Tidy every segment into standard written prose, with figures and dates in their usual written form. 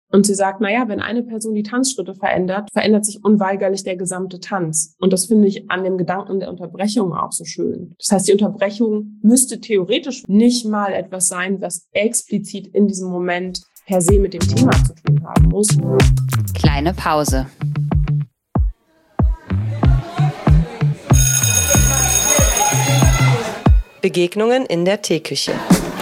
Und sie sagt, naja, wenn eine Person die Tanzschritte verändert, verändert sich unweigerlich der gesamte Tanz. Und das finde ich an dem Gedanken der Unterbrechung auch so schön. Das heißt, die Unterbrechung müsste theoretisch nicht mal etwas sein, was explizit in diesem Moment per se mit dem Thema zu tun haben muss. Kleine Pause. Begegnungen in der Teeküche.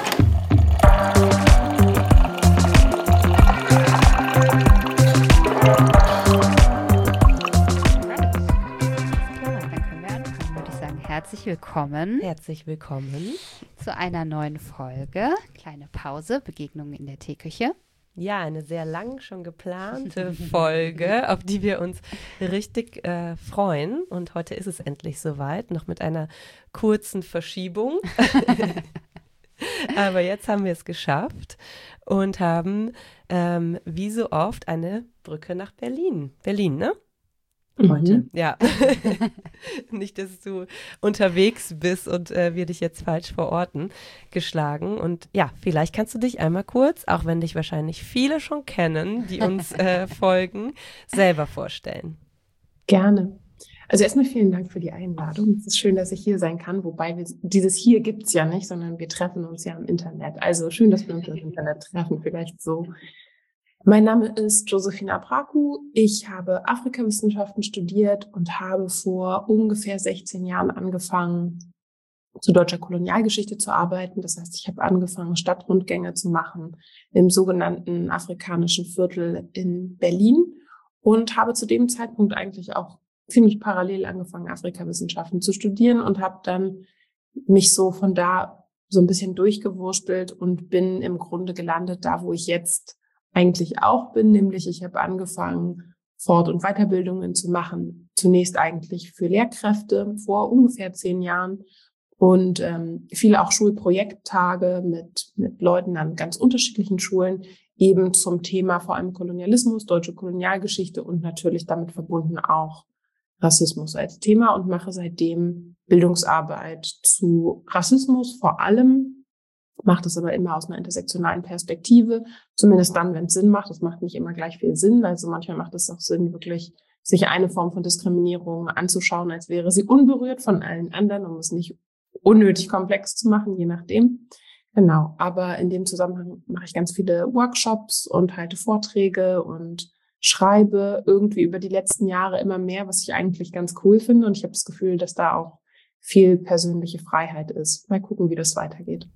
Herzlich willkommen zu einer neuen Folge. Kleine Pause, Begegnungen in der Teeküche. Ja, eine sehr lang schon geplante Folge, auf die wir uns richtig freuen. Und heute ist es endlich soweit, noch mit einer kurzen Verschiebung. Aber jetzt haben wir es geschafft und haben wie so oft eine Brücke nach Berlin. Berlin, ne? Heute, ja. Nicht, dass du unterwegs bist und wir dich jetzt falsch verorten, geschlagen. Und ja, vielleicht kannst du dich einmal kurz, auch wenn dich wahrscheinlich viele schon kennen, die uns folgen, selber vorstellen. Gerne. Also erstmal vielen Dank für die Einladung. Es ist schön, dass ich hier sein kann, wobei dieses hier gibt's ja nicht, sondern wir treffen uns ja im Internet. Also schön, dass wir uns im Internet treffen, vielleicht so. Mein Name ist Josefina Braku. Ich habe Afrikawissenschaften studiert und habe vor ungefähr 16 Jahren angefangen, zu deutscher Kolonialgeschichte zu arbeiten. Das heißt, ich habe angefangen, Stadtrundgänge zu machen im sogenannten afrikanischen Viertel in Berlin und habe zu dem Zeitpunkt eigentlich auch ziemlich parallel angefangen, Afrikawissenschaften zu studieren und habe dann mich so von da so ein bisschen durchgewurstelt und bin im Grunde gelandet, da wo ich jetzt eigentlich auch bin, nämlich ich habe angefangen, Fort- und Weiterbildungen zu machen, zunächst eigentlich für Lehrkräfte vor ungefähr 10 Jahren und viele auch Schulprojekttage mit Leuten an ganz unterschiedlichen Schulen, eben zum Thema vor allem Kolonialismus, deutsche Kolonialgeschichte und natürlich damit verbunden auch Rassismus als Thema und mache seitdem Bildungsarbeit zu Rassismus vor allem, mache das aber immer aus einer intersektionalen Perspektive, zumindest dann, wenn es Sinn macht. Das macht nicht immer gleich viel Sinn, also manchmal macht es auch Sinn, wirklich sich eine Form von Diskriminierung anzuschauen, als wäre sie unberührt von allen anderen, um es nicht unnötig komplex zu machen, je nachdem. Genau, aber in dem Zusammenhang mache ich ganz viele Workshops und halte Vorträge und schreibe irgendwie über die letzten Jahre immer mehr, was ich eigentlich ganz cool finde. Und ich habe das Gefühl, dass da auch viel persönliche Freiheit ist. Mal gucken, wie das weitergeht.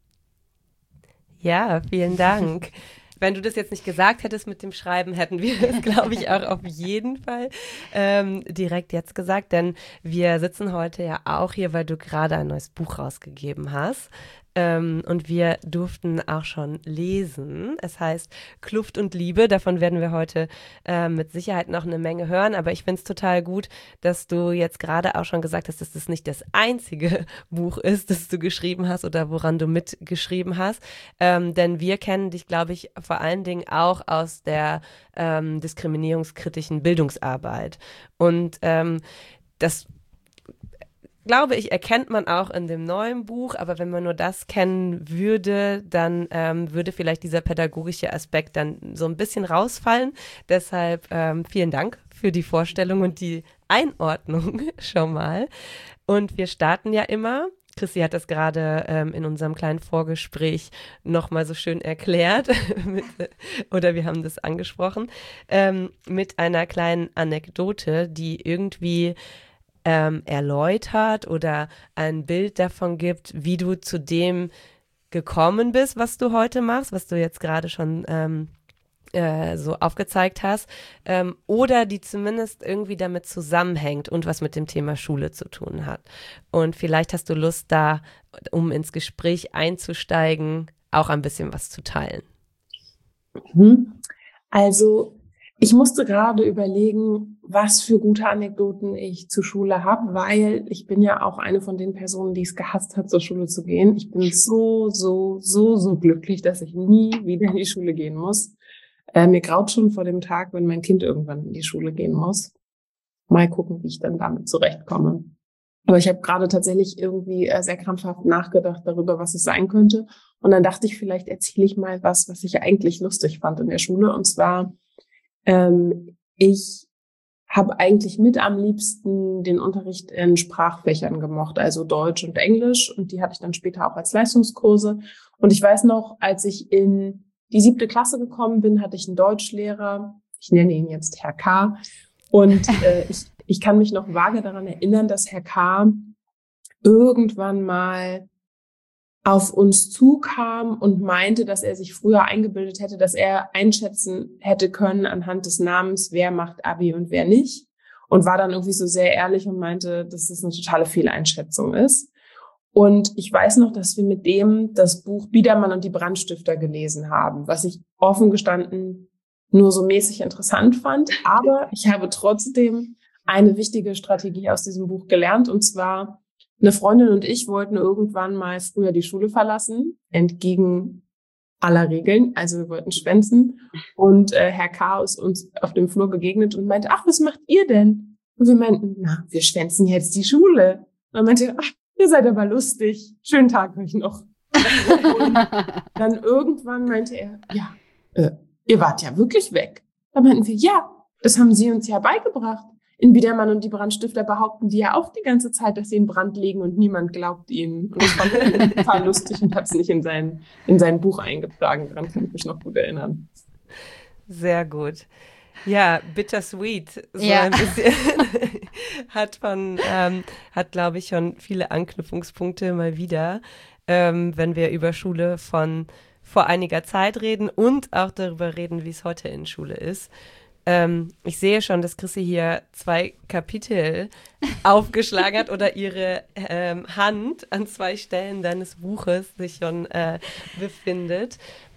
Ja, vielen Dank. Wenn du das jetzt nicht gesagt hättest mit dem Schreiben, hätten wir das, glaube ich, auch auf jeden Fall direkt jetzt gesagt. Denn wir sitzen heute ja auch hier, weil du gerade ein neues Buch rausgegeben hast. Und wir durften auch schon lesen. Es heißt Kluft und Liebe. Davon werden wir heute mit Sicherheit noch eine Menge hören. Aber ich finde es total gut, dass du jetzt gerade auch schon gesagt hast, dass das nicht das einzige Buch ist, das du geschrieben hast oder woran du mitgeschrieben hast. Denn wir kennen dich, glaube ich, vor allen Dingen auch aus der diskriminierungskritischen Bildungsarbeit. Und das glaube ich, erkennt man auch in dem neuen Buch, aber wenn man nur das kennen würde, dann würde vielleicht dieser pädagogische Aspekt dann so ein bisschen rausfallen. Deshalb vielen Dank für die Vorstellung und die Einordnung schon mal. Und wir starten ja immer, Chrissy hat das gerade in unserem kleinen Vorgespräch nochmal so schön erklärt, oder wir haben das angesprochen, mit einer kleinen Anekdote, die irgendwie erläutert oder ein Bild davon gibt, wie du zu dem gekommen bist, was du heute machst, was du jetzt gerade schon so aufgezeigt hast, oder die zumindest irgendwie damit zusammenhängt und was mit dem Thema Schule zu tun hat. Und vielleicht hast du Lust da, um ins Gespräch einzusteigen, auch ein bisschen was zu teilen. Also ich musste gerade überlegen, was für gute Anekdoten ich zur Schule habe, weil ich bin ja auch eine von den Personen, die es gehasst hat, zur Schule zu gehen. Ich bin so glücklich, dass ich nie wieder in die Schule gehen muss. Mir graut schon vor dem Tag, wenn mein Kind irgendwann in die Schule gehen muss. Mal gucken, wie ich dann damit zurechtkomme. Aber ich habe gerade tatsächlich irgendwie sehr krampfhaft nachgedacht darüber, was es sein könnte. Und dann dachte ich, vielleicht erzähle ich mal was ich eigentlich lustig fand in der Schule. Und zwar, ich habe eigentlich mit am liebsten den Unterricht in Sprachfächern gemocht, also Deutsch und Englisch. Und die hatte ich dann später auch als Leistungskurse. Und ich weiß noch, als ich in die 7. Klasse gekommen bin, hatte ich einen Deutschlehrer. Ich nenne ihn jetzt Herr K. Und ich kann mich noch vage daran erinnern, dass Herr K. irgendwann mal auf uns zukam und meinte, dass er sich früher eingebildet hätte, dass er einschätzen hätte können anhand des Namens, wer macht Abi und wer nicht. Und war dann irgendwie so sehr ehrlich und meinte, dass das eine totale Fehleinschätzung ist. Und ich weiß noch, dass wir mit dem das Buch Biedermann und die Brandstifter gelesen haben, was ich offen gestanden nur so mäßig interessant fand. Aber ich habe trotzdem eine wichtige Strategie aus diesem Buch gelernt. Und zwar, eine Freundin und ich wollten irgendwann mal früher die Schule verlassen, entgegen aller Regeln. Also wir wollten schwänzen. Und Herr K. ist uns auf dem Flur begegnet und meinte, ach, was macht ihr denn? Und wir meinten, na, wir schwänzen jetzt die Schule. Und dann meinte er, ach, ihr seid aber lustig. Schönen Tag euch noch. Und dann irgendwann meinte er, ja, ihr wart ja wirklich weg. Da meinten wir, ja, das haben sie uns ja beigebracht. In Biedermann und die Brandstifter behaupten die ja auch die ganze Zeit, dass sie in Brand liegen und niemand glaubt ihnen. Und das fand ich total lustig und habe es nicht in sein Buch eingetragen. Daran kann ich mich noch gut erinnern. Sehr gut. Ja, bittersweet. So Ja. ein bisschen hat, glaube ich, schon viele Anknüpfungspunkte mal wieder, wenn wir über Schule von vor einiger Zeit reden und auch darüber reden, wie es heute in Schule ist. Ich sehe schon, dass Chrissy hier 2 Kapitel aufgeschlagen hat oder ihre Hand an 2 Stellen deines Buches sich schon befindet.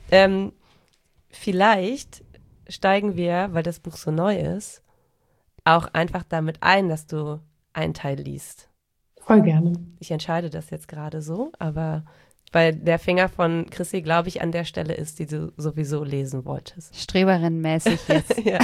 Vielleicht steigen wir, weil das Buch so neu ist, auch einfach damit ein, dass du einen Teil liest. Voll gerne. Ich entscheide das jetzt gerade so, aber weil der Finger von Chrissy, glaube ich, an der Stelle ist, die du sowieso lesen wolltest. Streberin-mäßig jetzt. Ja.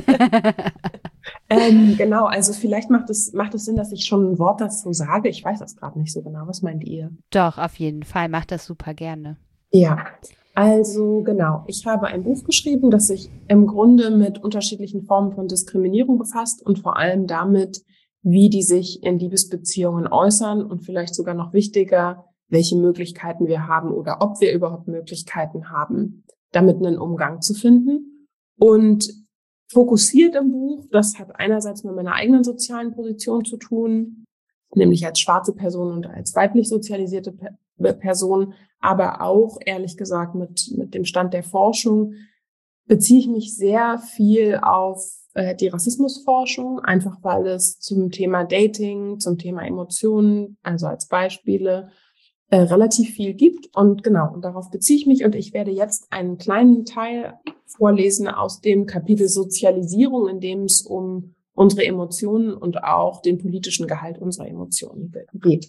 Genau, also vielleicht macht es Sinn, dass ich schon ein Wort dazu sage. Ich weiß das gerade nicht so genau. Was meint ihr? Doch, auf jeden Fall. Mach das super gerne. Ja, also genau. Ich habe ein Buch geschrieben, das sich im Grunde mit unterschiedlichen Formen von Diskriminierung befasst und vor allem damit, wie die sich in Liebesbeziehungen äußern und vielleicht sogar noch wichtiger, welche Möglichkeiten wir haben oder ob wir überhaupt Möglichkeiten haben, damit einen Umgang zu finden. Und fokussiert im Buch, das hat einerseits mit meiner eigenen sozialen Position zu tun, nämlich als schwarze Person und als weiblich sozialisierte Person, aber auch, ehrlich gesagt, mit dem Stand der Forschung beziehe ich mich sehr viel auf die Rassismusforschung, einfach weil es zum Thema Dating, zum Thema Emotionen, also als Beispiele, relativ viel gibt. Und genau, und darauf beziehe ich mich. Und ich werde jetzt einen kleinen Teil vorlesen aus dem Kapitel Sozialisierung, in dem es um unsere Emotionen und auch den politischen Gehalt unserer Emotionen geht.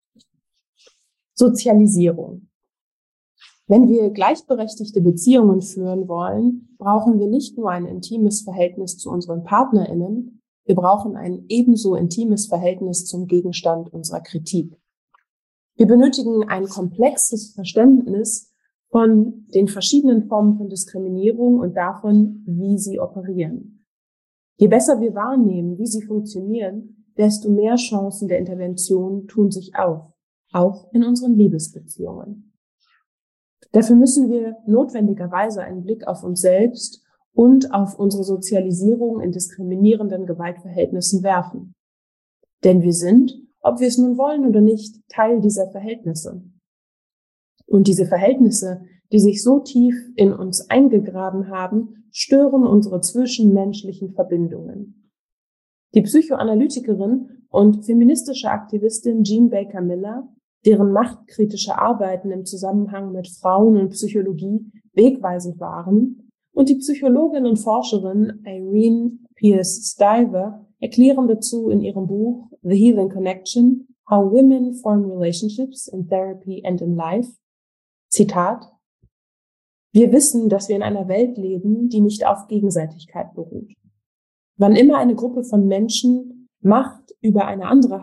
Sozialisierung. Wenn wir gleichberechtigte Beziehungen führen wollen, brauchen wir nicht nur ein intimes Verhältnis zu unseren PartnerInnen, wir brauchen ein ebenso intimes Verhältnis zum Gegenstand unserer Kritik. Wir benötigen ein komplexes Verständnis von den verschiedenen Formen von Diskriminierung und davon, wie sie operieren. Je besser wir wahrnehmen, wie sie funktionieren, desto mehr Chancen der Intervention tun sich auf, auch in unseren Liebesbeziehungen. Dafür müssen wir notwendigerweise einen Blick auf uns selbst und auf unsere Sozialisierung in diskriminierenden Gewaltverhältnissen werfen. Denn wir sind, ob wir es nun wollen oder nicht, Teil dieser Verhältnisse. Und diese Verhältnisse, die sich so tief in uns eingegraben haben, stören unsere zwischenmenschlichen Verbindungen. Die Psychoanalytikerin und feministische Aktivistin Jean Baker Miller, deren machtkritische Arbeiten im Zusammenhang mit Frauen und Psychologie wegweisend waren, und die Psychologin und Forscherin Irene Pierce Stiver erklären dazu in ihrem Buch The Healing Connection, How Women Form Relationships in Therapy and in Life. Zitat: Wir wissen, dass wir in einer Welt leben, die nicht auf Gegenseitigkeit beruht. Wann immer eine Gruppe von Menschen Macht über eine andere hat,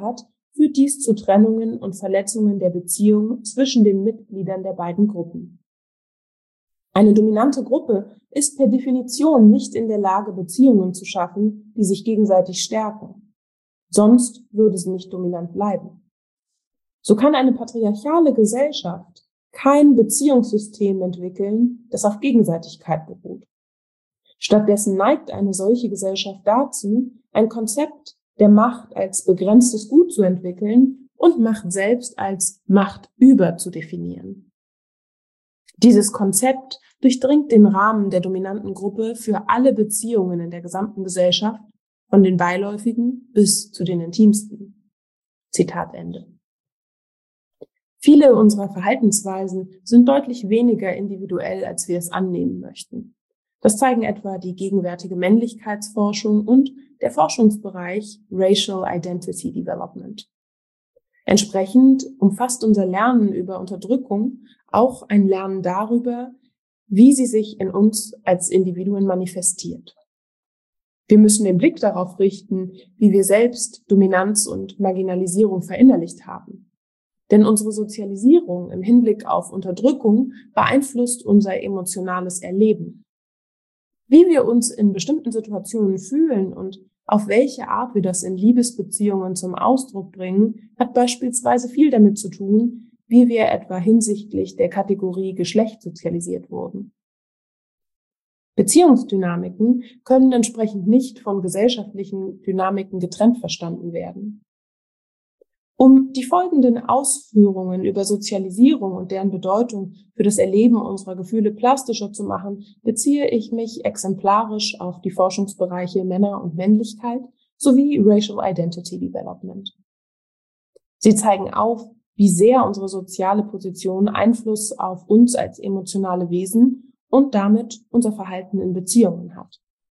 führt dies zu Trennungen und Verletzungen der Beziehung zwischen den Mitgliedern der beiden Gruppen. Eine dominante Gruppe ist per Definition nicht in der Lage, Beziehungen zu schaffen, die sich gegenseitig stärken. Sonst würde sie nicht dominant bleiben. So kann eine patriarchale Gesellschaft kein Beziehungssystem entwickeln, das auf Gegenseitigkeit beruht. Stattdessen neigt eine solche Gesellschaft dazu, ein Konzept der Macht als begrenztes Gut zu entwickeln und Macht selbst als Machtüber zu definieren. Dieses Konzept durchdringt den Rahmen der dominanten Gruppe für alle Beziehungen in der gesamten Gesellschaft, von den beiläufigen bis zu den intimsten. Zitat Ende. Viele unserer Verhaltensweisen sind deutlich weniger individuell, als wir es annehmen möchten. Das zeigen etwa die gegenwärtige Männlichkeitsforschung und der Forschungsbereich Racial Identity Development. Entsprechend umfasst unser Lernen über Unterdrückung auch ein Lernen darüber, wie sie sich in uns als Individuen manifestiert. Wir müssen den Blick darauf richten, wie wir selbst Dominanz und Marginalisierung verinnerlicht haben. Denn unsere Sozialisierung im Hinblick auf Unterdrückung beeinflusst unser emotionales Erleben. Wie wir uns in bestimmten Situationen fühlen und auf welche Art wir das in Liebesbeziehungen zum Ausdruck bringen, hat beispielsweise viel damit zu tun, wie wir etwa hinsichtlich der Kategorie Geschlecht sozialisiert wurden. Beziehungsdynamiken können entsprechend nicht von gesellschaftlichen Dynamiken getrennt verstanden werden. Um die folgenden Ausführungen über Sozialisierung und deren Bedeutung für das Erleben unserer Gefühle plastischer zu machen, beziehe ich mich exemplarisch auf die Forschungsbereiche Männer und Männlichkeit sowie Racial Identity Development. Sie zeigen auf, wie sehr unsere soziale Position Einfluss auf uns als emotionale Wesen und damit unser Verhalten in Beziehungen hat.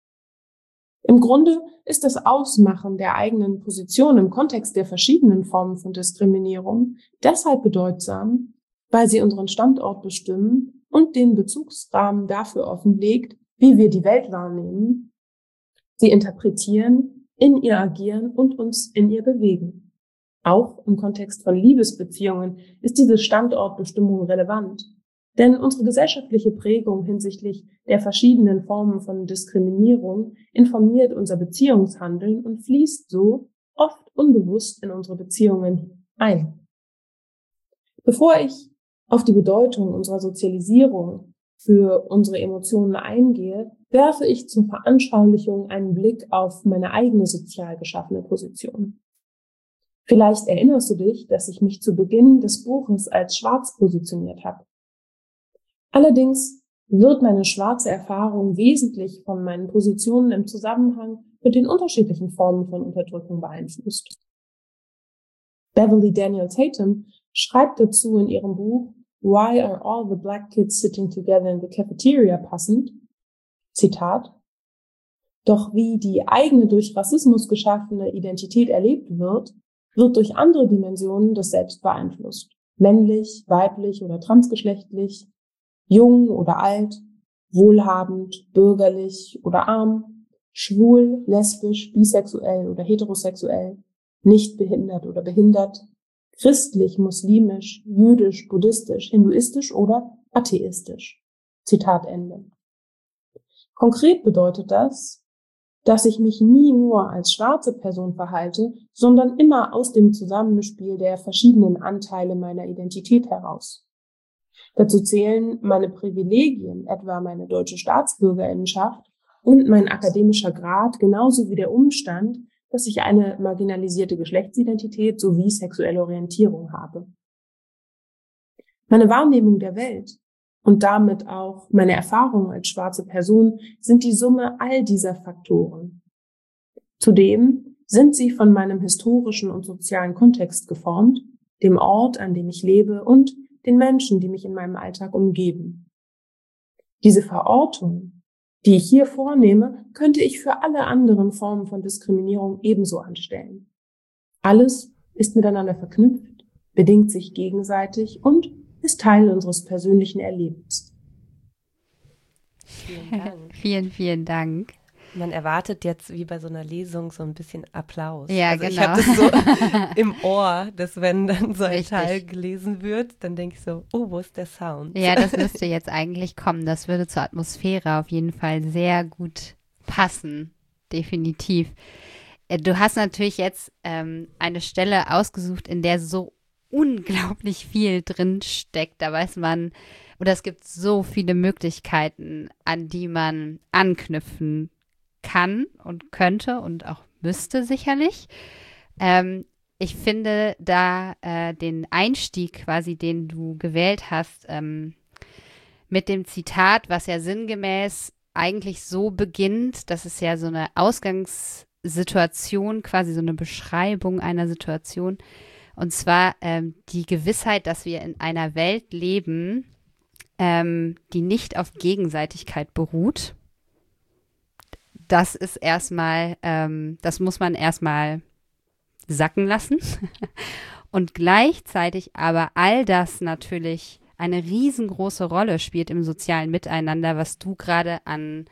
Im Grunde ist das Ausmachen der eigenen Position im Kontext der verschiedenen Formen von Diskriminierung deshalb bedeutsam, weil sie unseren Standort bestimmen und den Bezugsrahmen dafür offenlegt, wie wir die Welt wahrnehmen, sie interpretieren, in ihr agieren und uns in ihr bewegen. Auch im Kontext von Liebesbeziehungen ist diese Standortbestimmung relevant. Denn unsere gesellschaftliche Prägung hinsichtlich der verschiedenen Formen von Diskriminierung informiert unser Beziehungshandeln und fließt so oft unbewusst in unsere Beziehungen ein. Bevor ich auf die Bedeutung unserer Sozialisierung für unsere Emotionen eingehe, werfe ich zur Veranschaulichung einen Blick auf meine eigene sozial geschaffene Position. Vielleicht erinnerst du dich, dass ich mich zu Beginn des Buches als schwarz positioniert habe. Allerdings wird meine schwarze Erfahrung wesentlich von meinen Positionen im Zusammenhang mit den unterschiedlichen Formen von Unterdrückung beeinflusst. Beverly Daniel Tatum schreibt dazu in ihrem Buch Why are all the black kids sitting together in the cafeteria passend? Zitat: Doch wie die eigene durch Rassismus geschaffene Identität erlebt wird, wird durch andere Dimensionen des Selbst beeinflusst. Männlich, weiblich oder transgeschlechtlich, jung oder alt, wohlhabend, bürgerlich oder arm, schwul, lesbisch, bisexuell oder heterosexuell, nicht behindert oder behindert, christlich, muslimisch, jüdisch, buddhistisch, hinduistisch oder atheistisch. Zitat Ende. Konkret bedeutet das, dass ich mich nie nur als schwarze Person verhalte, sondern immer aus dem Zusammenspiel der verschiedenen Anteile meiner Identität heraus. Dazu zählen meine Privilegien, etwa meine deutsche Staatsbürgerinnenschaft und mein akademischer Grad, genauso wie der Umstand, dass ich eine marginalisierte Geschlechtsidentität sowie sexuelle Orientierung habe. Meine Wahrnehmung der Welt und damit auch meine Erfahrungen als schwarze Person sind die Summe all dieser Faktoren. Zudem sind sie von meinem historischen und sozialen Kontext geformt, dem Ort, an dem ich lebe und den Menschen, die mich in meinem Alltag umgeben. Diese Verortung, die ich hier vornehme, könnte ich für alle anderen Formen von Diskriminierung ebenso anstellen. Alles ist miteinander verknüpft, bedingt sich gegenseitig und ist Teil unseres persönlichen Erlebens. Vielen Dank. Vielen, vielen Dank. Man erwartet jetzt wie bei so einer Lesung so ein bisschen Applaus. Ja, also genau. Ich habe das so im Ohr, dass wenn dann so ein Richtig. Teil gelesen wird, dann denke ich so, oh, wo ist der Sound? Ja, das müsste jetzt eigentlich kommen. Das würde zur Atmosphäre auf jeden Fall sehr gut passen. Definitiv. Du hast natürlich jetzt eine Stelle ausgesucht, in der so unglaublich viel drin steckt. Da weiß man, oder es gibt so viele Möglichkeiten, an die man anknüpfen kann und könnte und auch müsste sicherlich. Ich finde da den Einstieg quasi, den du gewählt hast, mit dem Zitat, was ja sinngemäß eigentlich so beginnt, das ist ja so eine Ausgangssituation, quasi so eine Beschreibung einer Situation. Und zwar die Gewissheit, dass wir in einer Welt leben, die nicht auf Gegenseitigkeit beruht. Das ist erstmal, das muss man erstmal sacken lassen. Und gleichzeitig aber all das natürlich eine riesengroße Rolle spielt im sozialen Miteinander, was du gerade an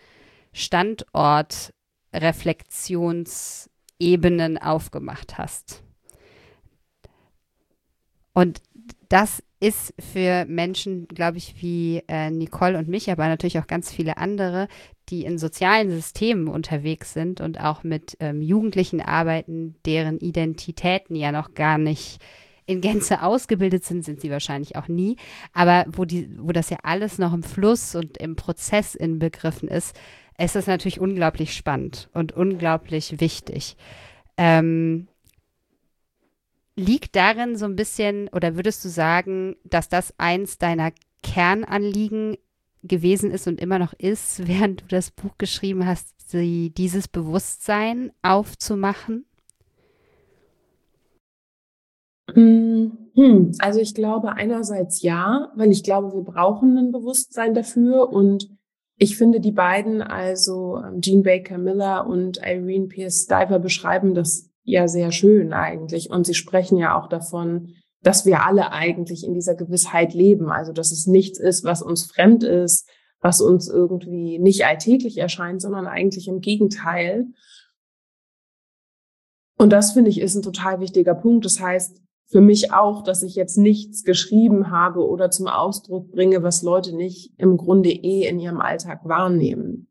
Standortreflexionsebenen aufgemacht hast. Und das ist für Menschen, glaube ich, wie Nicole und mich, aber natürlich auch ganz viele andere, die in sozialen Systemen unterwegs sind und auch mit Jugendlichen arbeiten, deren Identitäten ja noch gar nicht in Gänze ausgebildet sind, sind sie wahrscheinlich auch nie, aber wo das ja alles noch im Fluss und im Prozess inbegriffen ist, ist das natürlich unglaublich spannend und unglaublich wichtig. Liegt darin so ein bisschen, oder würdest du sagen, dass das eins deiner Kernanliegen gewesen ist und immer noch ist, während du das Buch geschrieben hast, dieses Bewusstsein aufzumachen? Also ich glaube einerseits ja, weil ich glaube, wir brauchen ein Bewusstsein dafür und ich finde die beiden, also Jean Baker Miller und Irene Pierce Stiver beschreiben das ja sehr schön eigentlich und sie sprechen ja auch davon, dass wir alle eigentlich in dieser Gewissheit leben, also dass es nichts ist, was uns fremd ist, was uns irgendwie nicht alltäglich erscheint, sondern eigentlich im Gegenteil. Und das finde ich ist ein total wichtiger Punkt. Das heißt, für mich auch, dass ich jetzt nichts geschrieben habe oder zum Ausdruck bringe, was Leute nicht im Grunde in ihrem Alltag wahrnehmen.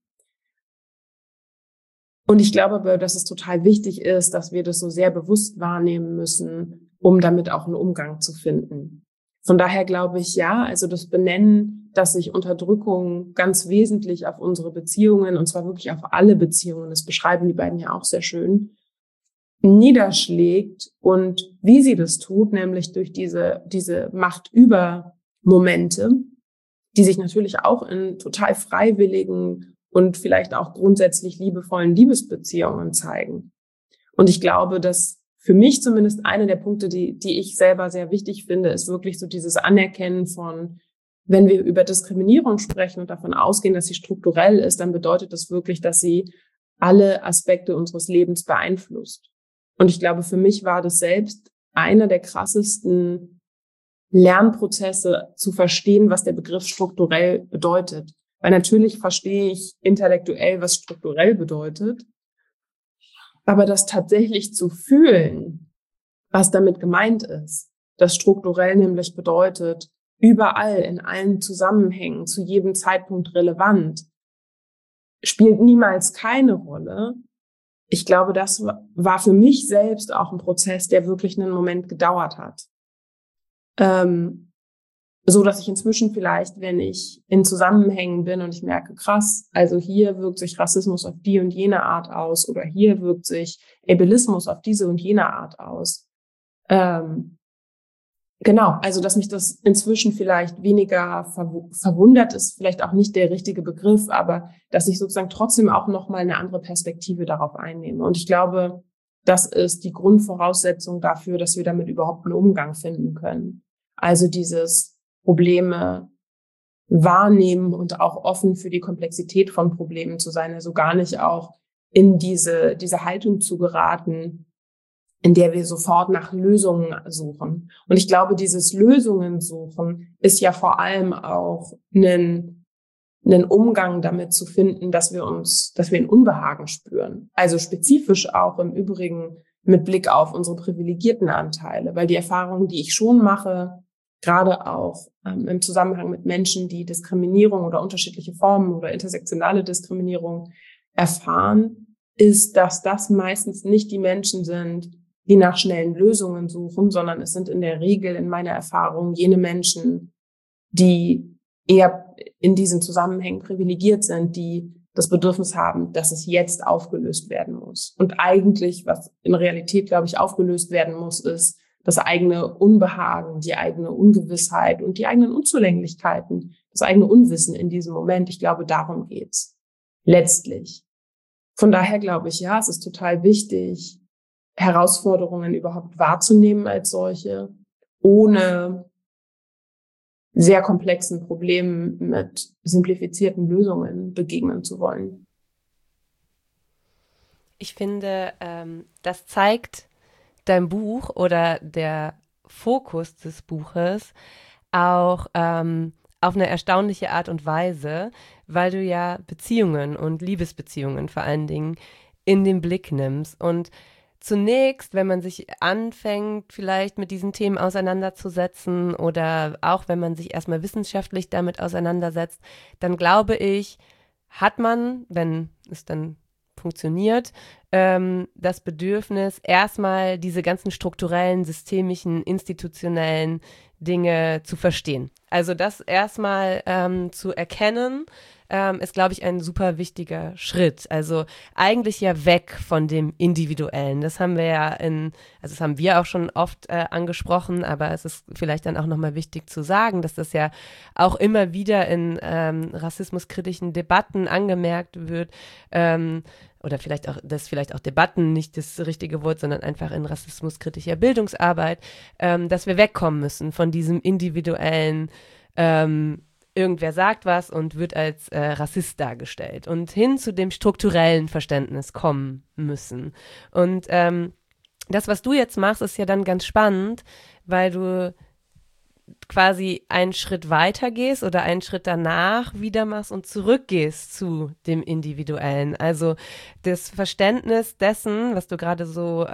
Und ich glaube aber, dass es total wichtig ist, dass wir das so sehr bewusst wahrnehmen müssen, um damit auch einen Umgang zu finden. Von daher glaube ich, ja, also das Benennen, dass sich Unterdrückung ganz wesentlich auf unsere Beziehungen, und zwar wirklich auf alle Beziehungen, das beschreiben die beiden ja auch sehr schön, niederschlägt und wie sie das tut, nämlich durch diese Machtübermomente, die sich natürlich auch in total freiwilligen und vielleicht auch grundsätzlich liebevollen Liebesbeziehungen zeigen. Und ich glaube, dass für mich zumindest einer der Punkte, die ich selber sehr wichtig finde, ist wirklich so dieses Anerkennen von, wenn wir über Diskriminierung sprechen und davon ausgehen, dass sie strukturell ist, dann bedeutet das wirklich, dass sie alle Aspekte unseres Lebens beeinflusst. Und ich glaube, für mich war das selbst einer der krassesten Lernprozesse, zu verstehen, was der Begriff strukturell bedeutet. Weil natürlich verstehe ich intellektuell, was strukturell bedeutet. Aber das tatsächlich zu fühlen, was damit gemeint ist, dass strukturell nämlich bedeutet, überall, in allen Zusammenhängen, zu jedem Zeitpunkt relevant, spielt niemals keine Rolle. Ich glaube, das war für mich selbst auch ein Prozess, der wirklich einen Moment gedauert hat. So dass ich inzwischen vielleicht, wenn ich in Zusammenhängen bin und ich merke, krass, also hier wirkt sich Rassismus auf die und jene Art aus oder hier wirkt sich Ableismus auf diese und jene Art aus. Genau, also dass mich das inzwischen vielleicht weniger verwundert, ist vielleicht auch nicht der richtige Begriff, aber dass ich sozusagen trotzdem auch nochmal eine andere Perspektive darauf einnehme. Und ich glaube, das ist die Grundvoraussetzung dafür, dass wir damit überhaupt einen Umgang finden können. Also dieses Probleme wahrnehmen und auch offen für die Komplexität von Problemen zu sein, also gar nicht auch in diese Haltung zu geraten, in der wir sofort nach Lösungen suchen. Und ich glaube, dieses Lösungen suchen ist ja vor allem auch ein einen Umgang damit zu finden, dass wir ein Unbehagen spüren. Also spezifisch auch im Übrigen mit Blick auf unsere privilegierten Anteile, weil die Erfahrungen, die ich schon mache, gerade auch im Zusammenhang mit Menschen, die Diskriminierung oder unterschiedliche Formen oder intersektionale Diskriminierung erfahren, ist, dass das meistens nicht die Menschen sind, die nach schnellen Lösungen suchen, sondern es sind in der Regel in meiner Erfahrung jene Menschen, die eher in diesen Zusammenhängen privilegiert sind, die das Bedürfnis haben, dass es jetzt aufgelöst werden muss. Und eigentlich, was in Realität, glaube ich, aufgelöst werden muss, ist das eigene Unbehagen, die eigene Ungewissheit und die eigenen Unzulänglichkeiten, das eigene Unwissen in diesem Moment. Ich glaube, darum geht's letztlich. Von daher glaube ich, ja, es ist total wichtig, Herausforderungen überhaupt wahrzunehmen als solche, ohne sehr komplexen Problemen mit simplifizierten Lösungen begegnen zu wollen. Ich finde, das zeigt dein Buch oder der Fokus des Buches auch auf eine erstaunliche Art und Weise, weil du ja Beziehungen und Liebesbeziehungen vor allen Dingen in den Blick nimmst. Und zunächst, wenn man sich anfängt, vielleicht mit diesen Themen auseinanderzusetzen oder auch wenn man sich erstmal wissenschaftlich damit auseinandersetzt, dann glaube ich, hat man, wenn es dann funktioniert, das Bedürfnis, erstmal diese ganzen strukturellen, systemischen, institutionellen Dinge zu verstehen. Also das erstmal zu erkennen, ist, glaube ich, ein super wichtiger Schritt. Also eigentlich ja weg von dem Individuellen. Das haben wir ja also das haben wir auch schon oft angesprochen, aber es ist vielleicht dann auch nochmal wichtig zu sagen, dass das ja auch immer wieder in rassismuskritischen Debatten angemerkt wird, oder vielleicht auch Debatten nicht das richtige Wort, sondern einfach in rassismuskritischer Bildungsarbeit, dass wir wegkommen müssen von diesem individuellen irgendwer sagt was und wird als Rassist dargestellt und hin zu dem strukturellen Verständnis kommen müssen. Und das, was du jetzt machst, ist ja dann ganz spannend, weil du quasi einen Schritt weiter gehst oder einen Schritt danach wieder machst und zurückgehst zu dem Individuellen. Also das Verständnis dessen, was du gerade so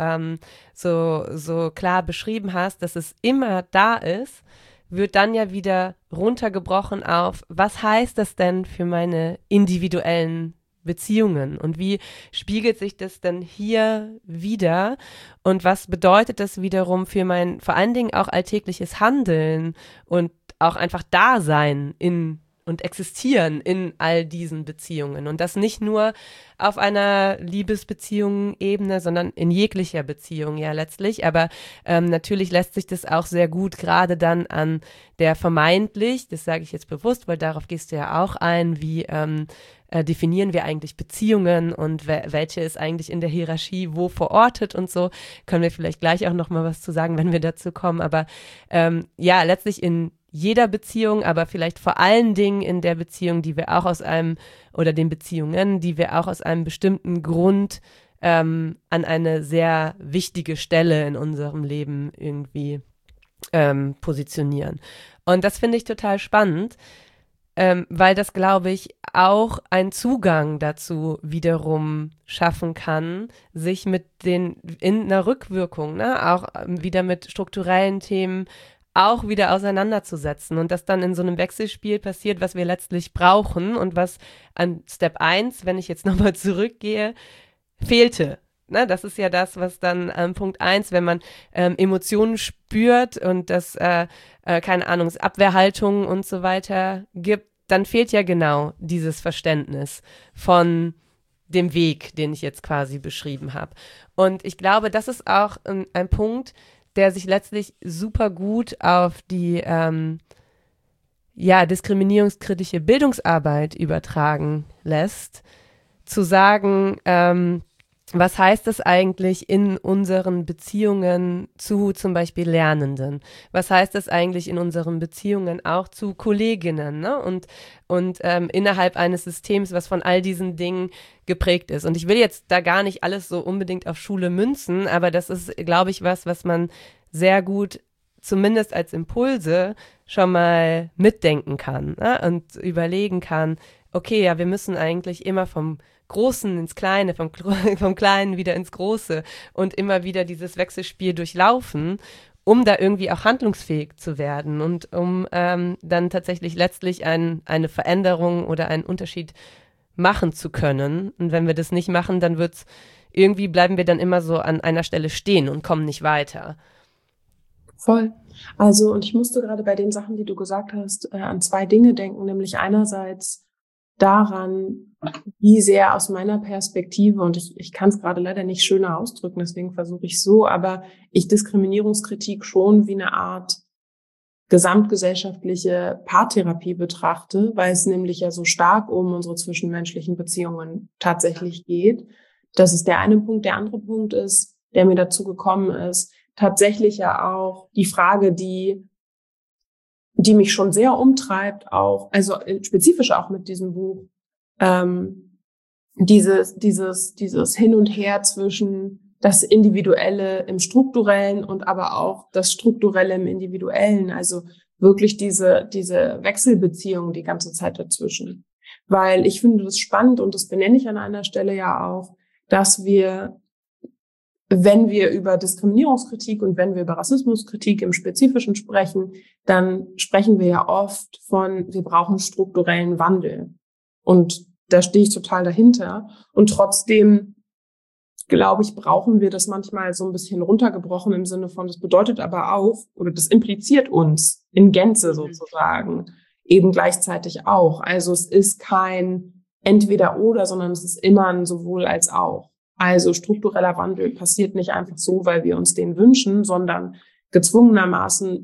klar beschrieben hast, dass es immer da ist, wird dann ja wieder runtergebrochen auf, was heißt das denn für meine individuellen Beziehungen und wie spiegelt sich das denn hier wieder und was bedeutet das wiederum für mein vor allen Dingen auch alltägliches Handeln und auch einfach Dasein und existieren in all diesen Beziehungen und das nicht nur auf einer Liebesbeziehung-Ebene, sondern in jeglicher Beziehung ja letztlich, aber natürlich lässt sich das auch sehr gut gerade dann an der vermeintlich, das sage ich jetzt bewusst, weil darauf gehst du ja auch ein, wie definieren wir eigentlich Beziehungen und welche ist eigentlich in der Hierarchie wo verortet und so, können wir vielleicht gleich auch noch mal was zu sagen, wenn wir dazu kommen, aber ja, letztlich in jeder Beziehung, aber vielleicht vor allen Dingen in der Beziehung, die wir auch aus einem, oder den Beziehungen, die wir auch aus einem bestimmten Grund an eine sehr wichtige Stelle in unserem Leben irgendwie positionieren. Und das finde ich total spannend, weil das, glaube ich, auch einen Zugang dazu wiederum schaffen kann, sich mit in einer Rückwirkung, ne, auch wieder mit strukturellen Themen auch wieder auseinanderzusetzen und das dann in so einem Wechselspiel passiert, was wir letztlich brauchen und was an Step 1, wenn ich jetzt nochmal zurückgehe, fehlte. Ne, das ist ja das, was dann Punkt 1, wenn man Emotionen spürt und das, keine Ahnung, Abwehrhaltungen und so weiter gibt, dann fehlt ja genau dieses Verständnis von dem Weg, den ich jetzt quasi beschrieben habe. Und ich glaube, das ist auch ein Punkt, der sich letztlich super gut auf die diskriminierungskritische Bildungsarbeit übertragen lässt, zu sagen, was heißt das eigentlich in unseren Beziehungen zu zum Beispiel Lernenden? Was heißt das eigentlich in unseren Beziehungen auch zu Kolleginnen, ne? Und innerhalb eines Systems, was von all diesen Dingen geprägt ist. Und ich will jetzt da gar nicht alles so unbedingt auf Schule münzen, aber das ist, glaube ich, was man sehr gut zumindest als Impulse schon mal mitdenken kann, ne? Und überlegen kann, okay, ja, wir müssen eigentlich immer vom Großen ins Kleine, vom Kleinen wieder ins Große und immer wieder dieses Wechselspiel durchlaufen, um da irgendwie auch handlungsfähig zu werden und um dann tatsächlich letztlich eine Veränderung oder einen Unterschied machen zu können. Und wenn wir das nicht machen, dann bleiben wir dann immer so an einer Stelle stehen und kommen nicht weiter. Voll. Also, und ich musste gerade bei den Sachen, die du gesagt hast, an zwei Dinge denken, nämlich einerseits daran, wie sehr aus meiner Perspektive, und ich kann es gerade leider nicht schöner ausdrücken, deswegen versuche ich so, aber ich Diskriminierungskritik schon wie eine Art gesamtgesellschaftliche Paartherapie betrachte, weil es nämlich ja so stark um unsere zwischenmenschlichen Beziehungen tatsächlich geht. Das ist der eine Punkt. Der andere Punkt ist, der mir dazu gekommen ist, tatsächlich ja auch die Frage, die mich schon sehr umtreibt, auch, also spezifisch auch mit diesem Buch, dieses Hin und Her zwischen das Individuelle im Strukturellen und aber auch das Strukturelle im Individuellen, also wirklich diese Wechselbeziehung die ganze Zeit dazwischen. Weil ich finde das spannend und das benenne ich an einer Stelle ja auch, dass wir, wenn wir über Diskriminierungskritik und wenn wir über Rassismuskritik im Spezifischen sprechen, dann sprechen wir ja oft von, wir brauchen strukturellen Wandel. Und da stehe ich total dahinter. Und trotzdem, glaube ich, brauchen wir das manchmal so ein bisschen runtergebrochen im Sinne von, das bedeutet aber auch, oder das impliziert uns in Gänze sozusagen, eben gleichzeitig auch. Also es ist kein Entweder-Oder, sondern es ist immer ein sowohl als auch. Also struktureller Wandel passiert nicht einfach so, weil wir uns den wünschen, sondern gezwungenermaßen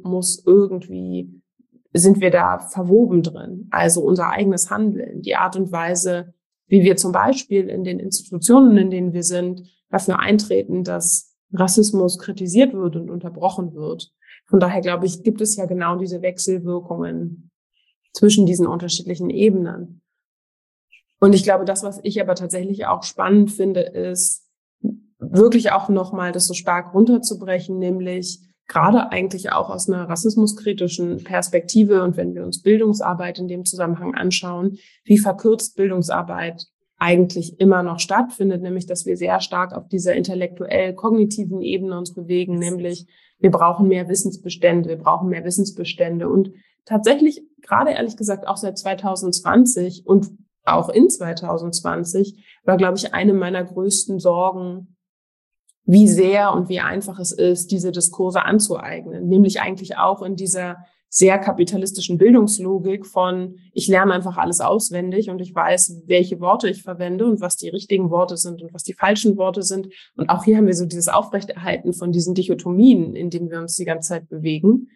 sind wir da verwoben drin. Also unser eigenes Handeln, die Art und Weise, wie wir zum Beispiel in den Institutionen, in denen wir sind, dafür eintreten, dass Rassismus kritisiert wird und unterbrochen wird. Von daher, glaube ich, gibt es ja genau diese Wechselwirkungen zwischen diesen unterschiedlichen Ebenen. Und ich glaube, das, was ich aber tatsächlich auch spannend finde, ist wirklich auch nochmal das so stark runterzubrechen, nämlich gerade eigentlich auch aus einer rassismuskritischen Perspektive und wenn wir uns Bildungsarbeit in dem Zusammenhang anschauen, wie verkürzt Bildungsarbeit eigentlich immer noch stattfindet, nämlich dass wir sehr stark auf dieser intellektuell-kognitiven Ebene uns bewegen, nämlich wir brauchen mehr Wissensbestände und tatsächlich gerade ehrlich gesagt auch seit 2020 und auch in 2020 war, glaube ich, eine meiner größten Sorgen, wie sehr und wie einfach es ist, diese Diskurse anzueignen, nämlich eigentlich auch in dieser sehr kapitalistischen Bildungslogik von, ich lerne einfach alles auswendig und ich weiß, welche Worte ich verwende und was die richtigen Worte sind und was die falschen Worte sind. Und auch hier haben wir so dieses Aufrechterhalten von diesen Dichotomien, in denen wir uns die ganze Zeit bewegen,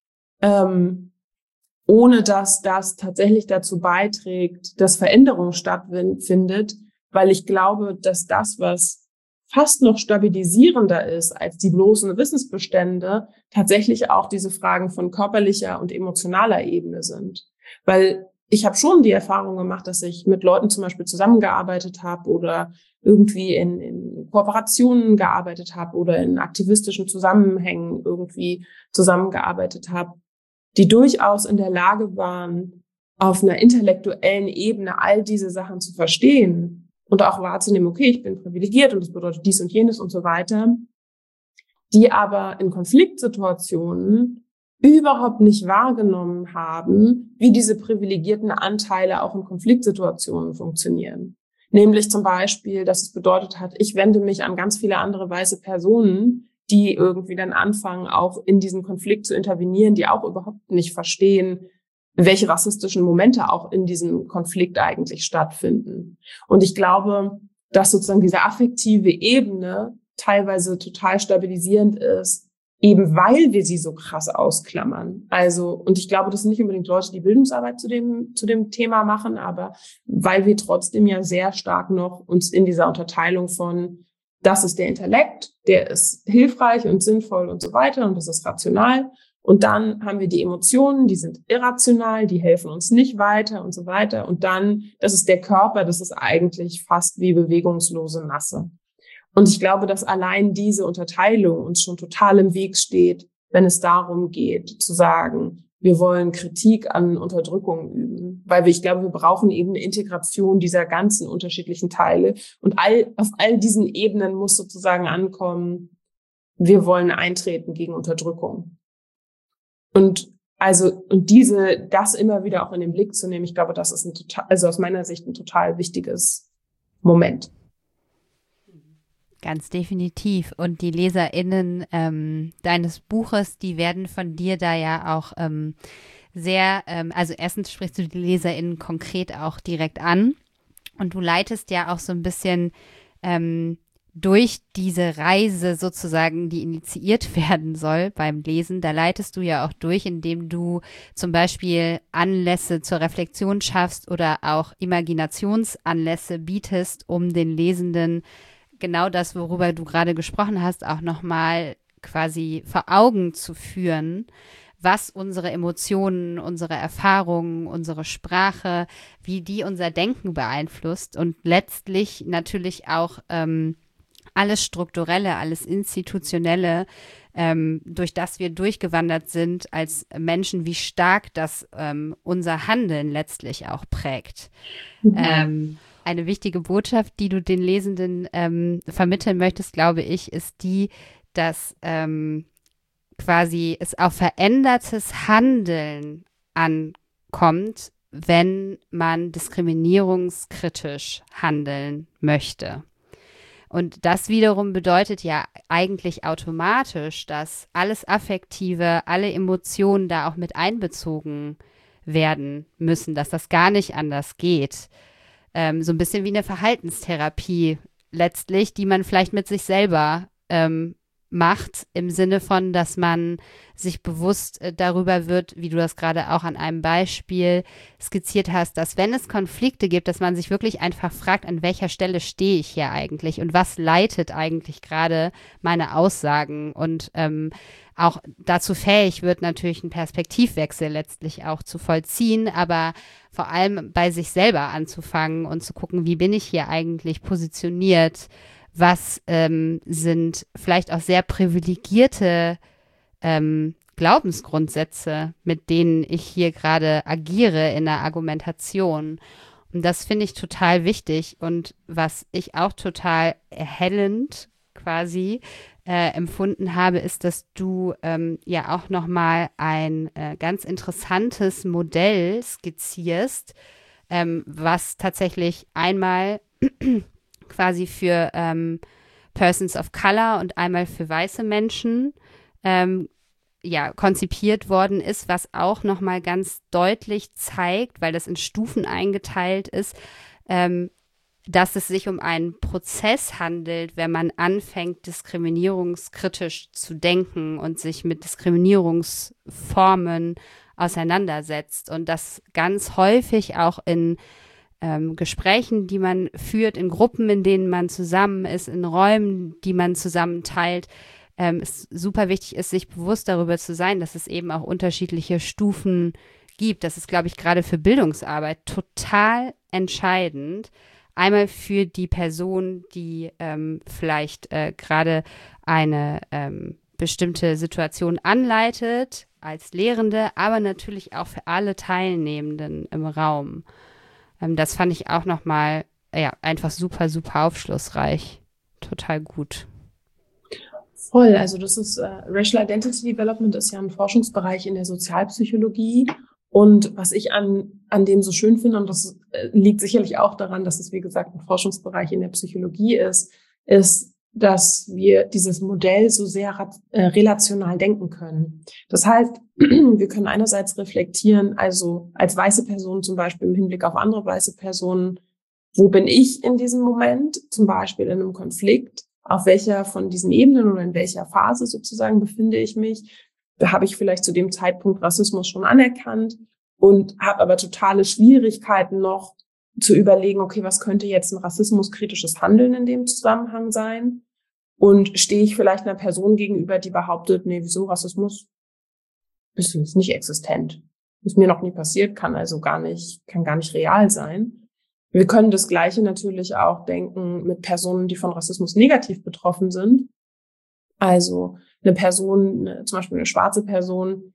ohne dass das tatsächlich dazu beiträgt, dass Veränderung stattfindet, weil ich glaube, dass das, was fast noch stabilisierender ist als die bloßen Wissensbestände, tatsächlich auch diese Fragen von körperlicher und emotionaler Ebene sind. Weil ich habe schon die Erfahrung gemacht, dass ich mit Leuten zum Beispiel zusammengearbeitet habe oder irgendwie in Kooperationen gearbeitet habe oder in aktivistischen Zusammenhängen irgendwie zusammengearbeitet habe, die durchaus in der Lage waren, auf einer intellektuellen Ebene all diese Sachen zu verstehen und auch wahrzunehmen, okay, ich bin privilegiert und das bedeutet dies und jenes und so weiter, die aber in Konfliktsituationen überhaupt nicht wahrgenommen haben, wie diese privilegierten Anteile auch in Konfliktsituationen funktionieren. Nämlich zum Beispiel, dass es bedeutet hat, ich wende mich an ganz viele andere weiße Personen, die irgendwie dann anfangen, auch in diesen Konflikt zu intervenieren, die auch überhaupt nicht verstehen, welche rassistischen Momente auch in diesem Konflikt eigentlich stattfinden. Und ich glaube, dass sozusagen diese affektive Ebene teilweise total stabilisierend ist, eben weil wir sie so krass ausklammern. Also, und ich glaube, das sind nicht unbedingt Leute, die Bildungsarbeit zu dem Thema machen, aber weil wir trotzdem ja sehr stark noch uns in dieser Unterteilung von, das ist der Intellekt, der ist hilfreich und sinnvoll und so weiter und das ist rational. Und dann haben wir die Emotionen, die sind irrational, die helfen uns nicht weiter und so weiter. Und dann, das ist der Körper, das ist eigentlich fast wie bewegungslose Masse. Und ich glaube, dass allein diese Unterteilung uns schon total im Weg steht, wenn es darum geht, zu sagen, wir wollen Kritik an Unterdrückung üben, weil ich glaube, wir brauchen eben eine Integration dieser ganzen unterschiedlichen Teile. Und auf all diesen Ebenen muss sozusagen ankommen, wir wollen eintreten gegen Unterdrückung. Und das immer wieder auch in den Blick zu nehmen, ich glaube, das ist aus meiner Sicht ein total wichtiges Moment. Ganz definitiv. Und die LeserInnen deines Buches, die werden von dir da ja auch also erstens sprichst du die LeserInnen konkret auch direkt an und du leitest ja auch so ein bisschen durch diese Reise sozusagen, die initiiert werden soll beim Lesen, da leitest du ja auch durch, indem du zum Beispiel Anlässe zur Reflexion schaffst oder auch Imaginationsanlässe bietest, um den Lesenden genau das, worüber du gerade gesprochen hast, auch nochmal quasi vor Augen zu führen, was unsere Emotionen, unsere Erfahrungen, unsere Sprache, wie die unser Denken beeinflusst und letztlich natürlich auch alles Strukturelle, alles Institutionelle, durch das wir durchgewandert sind als Menschen, wie stark das unser Handeln letztlich auch prägt. Eine wichtige Botschaft, die du den Lesenden vermitteln möchtest, glaube ich, ist die, dass quasi es auf verändertes Handeln ankommt, wenn man diskriminierungskritisch handeln möchte. Und das wiederum bedeutet ja eigentlich automatisch, dass alles Affektive, alle Emotionen da auch mit einbezogen werden müssen, dass das gar nicht anders geht. So ein bisschen wie eine Verhaltenstherapie letztlich, die man vielleicht mit sich selber macht, im Sinne von, dass man sich bewusst darüber wird, wie du das gerade auch an einem Beispiel skizziert hast, dass wenn es Konflikte gibt, dass man sich wirklich einfach fragt, an welcher Stelle stehe ich hier eigentlich und was leitet eigentlich gerade meine Aussagen und auch dazu fähig wird, natürlich einen Perspektivwechsel letztlich auch zu vollziehen, aber vor allem bei sich selber anzufangen und zu gucken, wie bin ich hier eigentlich positioniert, was sind vielleicht auch sehr privilegierte Glaubensgrundsätze, mit denen ich hier gerade agiere in der Argumentation. Und das finde ich total wichtig. Und was ich auch total erhellend quasi empfunden habe, ist, dass du ja auch nochmal ein ganz interessantes Modell skizzierst, was tatsächlich einmal quasi für Persons of Color und einmal für weiße Menschen konzipiert worden ist, was auch nochmal ganz deutlich zeigt, weil das in Stufen eingeteilt ist, dass es sich um einen Prozess handelt, wenn man anfängt, diskriminierungskritisch zu denken und sich mit Diskriminierungsformen auseinandersetzt und das ganz häufig auch in Gesprächen, die man führt, in Gruppen, in denen man zusammen ist, in Räumen, die man zusammen teilt, es super wichtig ist, sich bewusst darüber zu sein, dass es eben auch unterschiedliche Stufen gibt. Das ist, glaube ich, gerade für Bildungsarbeit total entscheidend. Einmal für die Person, die vielleicht gerade eine bestimmte Situation anleitet als Lehrende, aber natürlich auch für alle Teilnehmenden im Raum. Das fand ich auch nochmal einfach super, super aufschlussreich. Total gut. Voll, also das ist Racial Identity Development ist ja ein Forschungsbereich in der Sozialpsychologie. Und was ich an dem so schön finde, und das liegt sicherlich auch daran, dass es, wie gesagt, ein Forschungsbereich in der Psychologie ist, dass wir dieses Modell so sehr relational denken können. Das heißt, wir können einerseits reflektieren, also als weiße Person zum Beispiel im Hinblick auf andere weiße Personen, wo bin ich in diesem Moment, zum Beispiel in einem Konflikt, auf welcher von diesen Ebenen oder in welcher Phase sozusagen befinde ich mich. Da habe ich vielleicht zu dem Zeitpunkt Rassismus schon anerkannt und habe aber totale Schwierigkeiten noch zu überlegen, okay, was könnte jetzt ein rassismuskritisches Handeln in dem Zusammenhang sein? Und stehe ich vielleicht einer Person gegenüber, die behauptet, nee, wieso Rassismus ist nicht existent. Ist mir noch nie passiert, kann gar nicht real sein. Wir können das Gleiche natürlich auch denken mit Personen, die von Rassismus negativ betroffen sind. Also eine Person, zum Beispiel eine schwarze Person,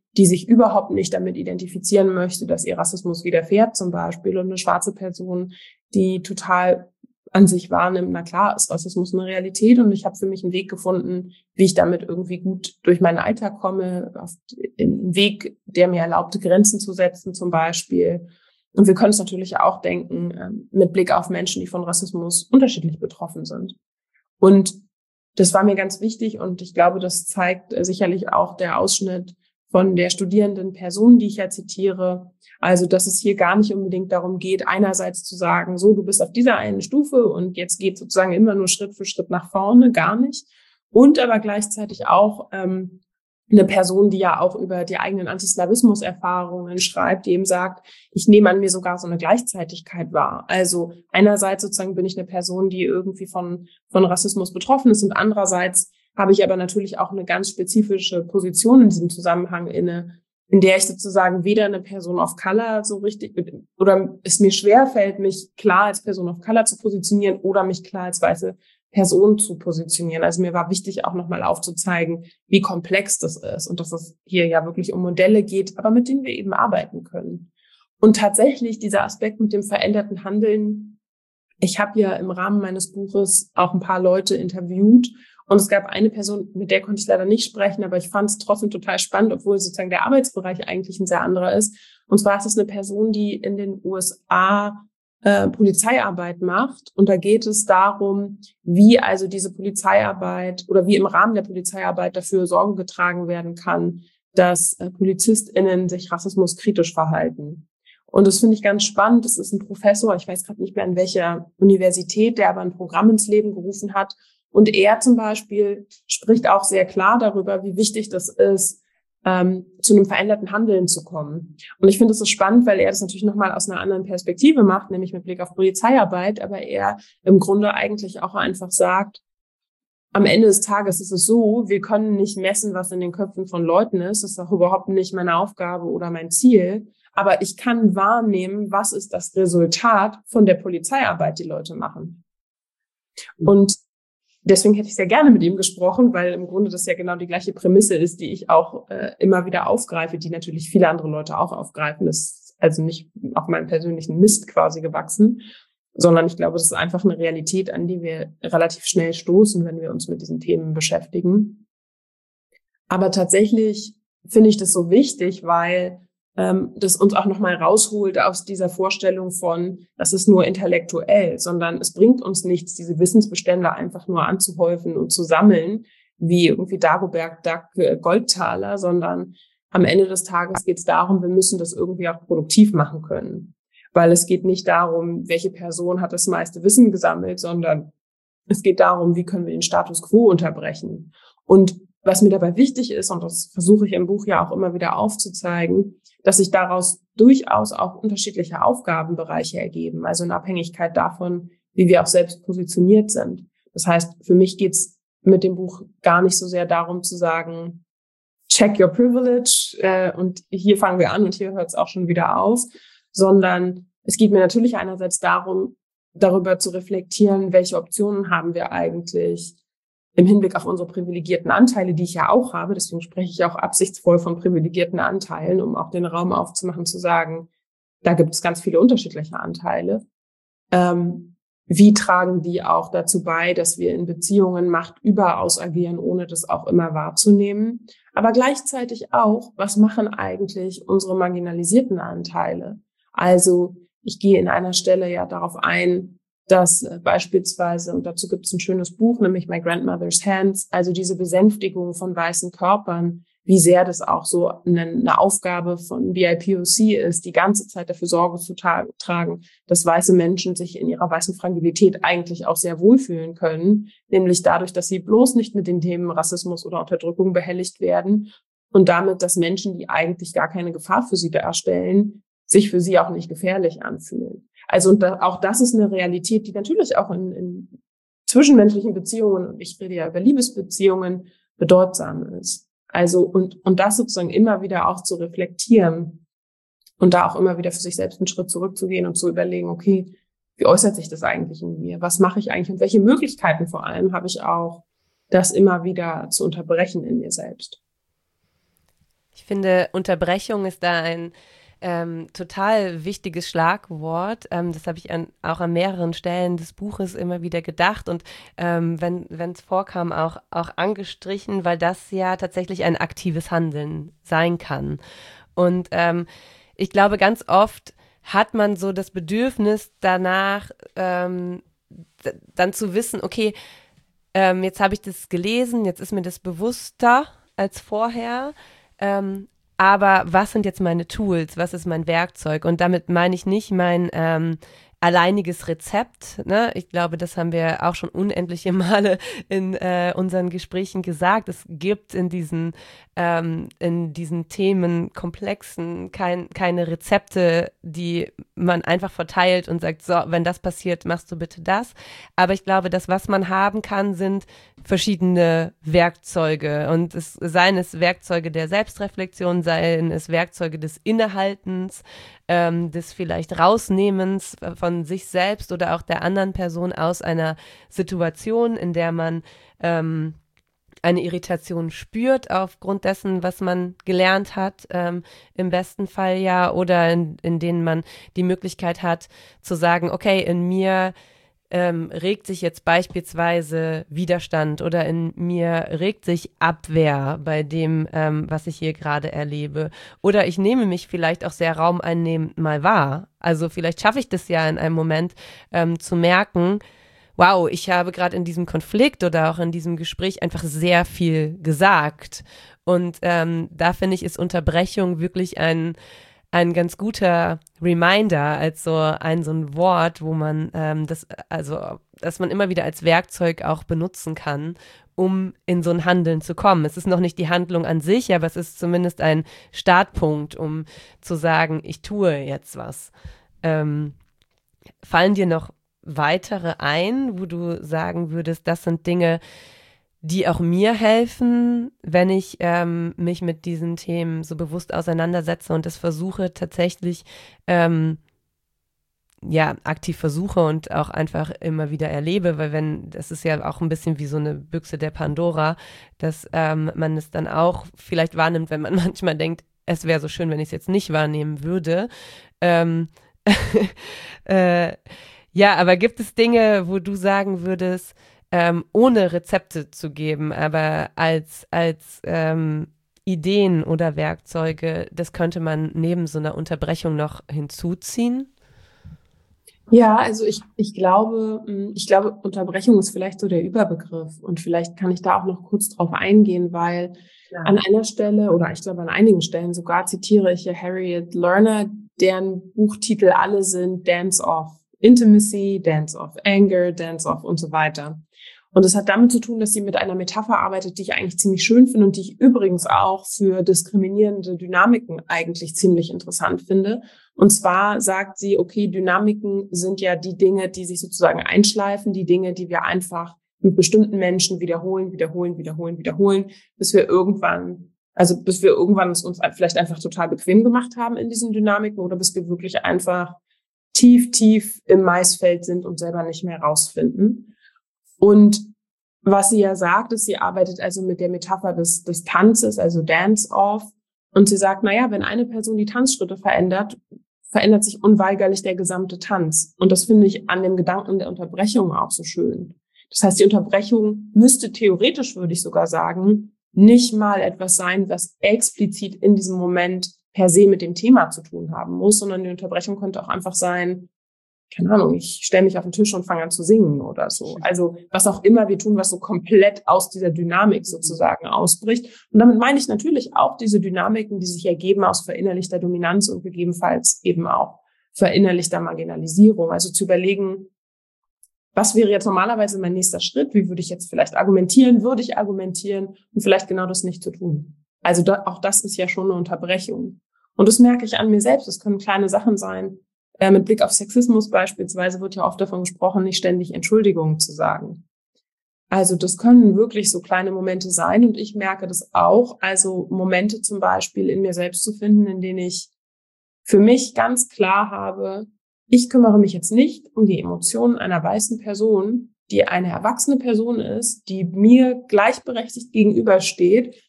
die sich überhaupt nicht damit identifizieren möchte, dass ihr Rassismus widerfährt zum Beispiel, und eine schwarze Person, die total an sich wahrnimmt, na klar, ist Rassismus eine Realität und ich habe für mich einen Weg gefunden, wie ich damit irgendwie gut durch meinen Alltag komme, auf einen Weg, der mir erlaubte, Grenzen zu setzen zum Beispiel. Und wir können es natürlich auch denken, mit Blick auf Menschen, die von Rassismus unterschiedlich betroffen sind. Und das war mir ganz wichtig und ich glaube, das zeigt sicherlich auch der Ausschnitt von der studierenden Person, die ich ja zitiere. Also, dass es hier gar nicht unbedingt darum geht, einerseits zu sagen, so, du bist auf dieser einen Stufe und jetzt geht sozusagen immer nur Schritt für Schritt nach vorne, gar nicht. Und aber gleichzeitig auch eine Person, die ja auch über die eigenen Antislawismus-Erfahrungen schreibt, die eben sagt, ich nehme an mir sogar so eine Gleichzeitigkeit wahr. Also einerseits sozusagen bin ich eine Person, die irgendwie von Rassismus betroffen ist und andererseits habe ich aber natürlich auch eine ganz spezifische Position in diesem Zusammenhang inne, in der ich sozusagen weder eine Person of Color so richtig, oder es mir schwerfällt, mich klar als Person of Color zu positionieren oder mich klar als weiße Person zu positionieren. Also mir war wichtig, auch nochmal aufzuzeigen, wie komplex das ist und dass es hier ja wirklich um Modelle geht, aber mit denen wir eben arbeiten können. Und tatsächlich dieser Aspekt mit dem veränderten Handeln, ich habe ja im Rahmen meines Buches auch ein paar Leute interviewt und es gab eine Person, mit der konnte ich leider nicht sprechen, aber ich fand es trotzdem total spannend, obwohl sozusagen der Arbeitsbereich eigentlich ein sehr anderer ist. Und zwar ist es eine Person, die in den USA Polizeiarbeit macht. Und da geht es darum, wie also diese Polizeiarbeit oder wie im Rahmen der Polizeiarbeit dafür Sorge getragen werden kann, dass PolizistInnen sich rassismuskritisch verhalten. Und das finde ich ganz spannend. Das ist ein Professor, ich weiß gerade nicht mehr an welcher Universität, der aber ein Programm ins Leben gerufen hat. Und er zum Beispiel spricht auch sehr klar darüber, wie wichtig das ist, zu einem veränderten Handeln zu kommen. Und ich finde es so spannend, weil er das natürlich nochmal aus einer anderen Perspektive macht, nämlich mit Blick auf Polizeiarbeit, aber er im Grunde eigentlich auch einfach sagt, am Ende des Tages ist es so, wir können nicht messen, was in den Köpfen von Leuten ist. Das ist auch überhaupt nicht meine Aufgabe oder mein Ziel. Aber ich kann wahrnehmen, was ist das Resultat von der Polizeiarbeit, die Leute machen. Und deswegen hätte ich sehr gerne mit ihm gesprochen, weil im Grunde das ja genau die gleiche Prämisse ist, die ich auch immer wieder aufgreife, die natürlich viele andere Leute auch aufgreifen. Das ist also nicht auf meinem persönlichen Mist quasi gewachsen, sondern ich glaube, das ist einfach eine Realität, an die wir relativ schnell stoßen, wenn wir uns mit diesen Themen beschäftigen. Aber tatsächlich finde ich das so wichtig, weil das uns auch nochmal rausholt aus dieser Vorstellung von, das ist nur intellektuell, sondern es bringt uns nichts, diese Wissensbestände einfach nur anzuhäufen und zu sammeln, wie irgendwie Dagobert Duck Goldtaler, sondern am Ende des Tages geht es darum, wir müssen das irgendwie auch produktiv machen können. Weil es geht nicht darum, welche Person hat das meiste Wissen gesammelt, sondern es geht darum, wie können wir den Status quo unterbrechen. Und was mir dabei wichtig ist, und das versuche ich im Buch ja auch immer wieder aufzuzeigen, dass sich daraus durchaus auch unterschiedliche Aufgabenbereiche ergeben, also in Abhängigkeit davon, wie wir auch selbst positioniert sind. Das heißt, für mich geht's mit dem Buch gar nicht so sehr darum zu sagen, check your privilege und hier fangen wir an und hier hört es auch schon wieder auf, sondern es geht mir natürlich einerseits darum, darüber zu reflektieren, welche Optionen haben wir eigentlich im Hinblick auf unsere privilegierten Anteile, die ich ja auch habe. Deswegen spreche ich auch absichtsvoll von privilegierten Anteilen, um auch den Raum aufzumachen, zu sagen, da gibt es ganz viele unterschiedliche Anteile. Wie tragen die auch dazu bei, dass wir in Beziehungen Macht überaus agieren, ohne das auch immer wahrzunehmen? Aber gleichzeitig auch, was machen eigentlich unsere marginalisierten Anteile? Also ich gehe in einer Stelle ja darauf ein, dass beispielsweise, und dazu gibt es ein schönes Buch, nämlich My Grandmother's Hands, also diese Besänftigung von weißen Körpern, wie sehr das auch so eine Aufgabe von BIPOC ist, die ganze Zeit dafür Sorge zu tragen, dass weiße Menschen sich in ihrer weißen Fragilität eigentlich auch sehr wohlfühlen können, nämlich dadurch, dass sie bloß nicht mit den Themen Rassismus oder Unterdrückung behelligt werden und damit, dass Menschen, die eigentlich gar keine Gefahr für sie darstellen, sich für sie auch nicht gefährlich anfühlen. Also und auch das ist eine Realität, die natürlich auch in zwischenmenschlichen Beziehungen, und ich rede ja über Liebesbeziehungen, bedeutsam ist. Also und das sozusagen immer wieder auch zu reflektieren und da auch immer wieder für sich selbst einen Schritt zurückzugehen und zu überlegen, okay, wie äußert sich das eigentlich in mir? Was mache ich eigentlich und welche Möglichkeiten vor allem habe ich auch, das immer wieder zu unterbrechen in mir selbst? Ich finde, Unterbrechung ist da ein total wichtiges Schlagwort. Das habe ich auch an mehreren Stellen des Buches immer wieder gedacht und wenn es vorkam, auch angestrichen, weil das ja tatsächlich ein aktives Handeln sein kann. Und ich glaube, ganz oft hat man so das Bedürfnis danach, dann zu wissen, okay, jetzt habe ich das gelesen, jetzt ist mir das bewusster als vorher. Aber was sind jetzt meine Tools? Was ist mein Werkzeug? Und damit meine ich nicht mein alleiniges Rezept. Ne? Ich glaube, das haben wir auch schon unendliche Male in unseren Gesprächen gesagt. Es gibt in diesen Themenkomplexen keine Rezepte, die man einfach verteilt und sagt, so, wenn das passiert, machst du bitte das. Aber ich glaube, das, was man haben kann, sind verschiedene Werkzeuge. Und seien es Werkzeuge der Selbstreflexion, seien es Werkzeuge des Innehaltens, des vielleicht Rausnehmens von sich selbst oder auch der anderen Person aus einer Situation, in der man eine Irritation spürt aufgrund dessen, was man gelernt hat, im besten Fall ja, oder in denen man die Möglichkeit hat zu sagen, okay, in mir regt sich jetzt beispielsweise Widerstand oder in mir regt sich Abwehr bei dem, was ich hier gerade erlebe. Oder ich nehme mich vielleicht auch sehr raumeinnehmend mal wahr. Also vielleicht schaffe ich das ja in einem Moment zu merken, wow, ich habe gerade in diesem Konflikt oder auch in diesem Gespräch einfach sehr viel gesagt. Und da finde ich, ist Unterbrechung wirklich ein ganz guter Reminder als so ein Wort, wo man dass man immer wieder als Werkzeug auch benutzen kann, um in so ein Handeln zu kommen. Es ist noch nicht die Handlung an sich, aber es ist zumindest ein Startpunkt, um zu sagen, ich tue jetzt was. Fallen dir noch weitere ein, wo du sagen würdest, das sind Dinge, die auch mir helfen, wenn ich mich mit diesen Themen so bewusst auseinandersetze und das versuche tatsächlich, aktiv versuche und auch einfach immer wieder erlebe, weil das ist ja auch ein bisschen wie so eine Büchse der Pandora, dass man es dann auch vielleicht wahrnimmt, wenn man manchmal denkt, es wäre so schön, wenn ich es jetzt nicht wahrnehmen würde. Aber gibt es Dinge, wo du sagen würdest, ohne Rezepte zu geben, aber als Ideen oder Werkzeuge, das könnte man neben so einer Unterbrechung noch hinzuziehen? Ja, also ich glaube, Unterbrechung ist vielleicht so der Überbegriff und vielleicht kann ich da auch noch kurz drauf eingehen, weil an einer Stelle oder ich glaube an einigen Stellen sogar zitiere ich ja Harriet Lerner, deren Buchtitel alle sind Dance of Intimacy, Dance of Anger, Dance of und so weiter. Und es hat damit zu tun, dass sie mit einer Metapher arbeitet, die ich eigentlich ziemlich schön finde und die ich übrigens auch für diskriminierende Dynamiken eigentlich ziemlich interessant finde. Und zwar sagt sie, okay, Dynamiken sind ja die Dinge, die sich sozusagen einschleifen, die Dinge, die wir einfach mit bestimmten Menschen wiederholen, bis wir irgendwann es uns vielleicht einfach total bequem gemacht haben in diesen Dynamiken oder bis wir wirklich einfach tief im Maisfeld sind und selber nicht mehr rausfinden. Und was sie ja sagt, ist, sie arbeitet also mit der Metapher des Tanzes, also Dance-Off. Und sie sagt, wenn eine Person die Tanzschritte verändert sich unweigerlich der gesamte Tanz. Und das finde ich an dem Gedanken der Unterbrechung auch so schön. Das heißt, die Unterbrechung müsste theoretisch, würde ich sogar sagen, nicht mal etwas sein, was explizit in diesem Moment per se mit dem Thema zu tun haben muss, sondern die Unterbrechung könnte auch einfach sein, keine Ahnung, ich stelle mich auf den Tisch und fange an zu singen oder so. Also was auch immer wir tun, was so komplett aus dieser Dynamik sozusagen ausbricht. Und damit meine ich natürlich auch diese Dynamiken, die sich ergeben aus verinnerlichter Dominanz und gegebenenfalls eben auch verinnerlichter Marginalisierung. Also zu überlegen, was wäre jetzt normalerweise mein nächster Schritt? Wie würde ich jetzt vielleicht argumentieren? Würde ich argumentieren? Und vielleicht genau das nicht zu tun. Also auch das ist ja schon eine Unterbrechung. Und das merke ich an mir selbst. Das können kleine Sachen sein. Mit Blick auf Sexismus beispielsweise wird ja oft davon gesprochen, nicht ständig Entschuldigungen zu sagen. Also das können wirklich so kleine Momente sein und ich merke das auch. Also Momente zum Beispiel in mir selbst zu finden, in denen ich für mich ganz klar habe, ich kümmere mich jetzt nicht um die Emotionen einer weißen Person, die eine erwachsene Person ist, die mir gleichberechtigt gegenübersteht,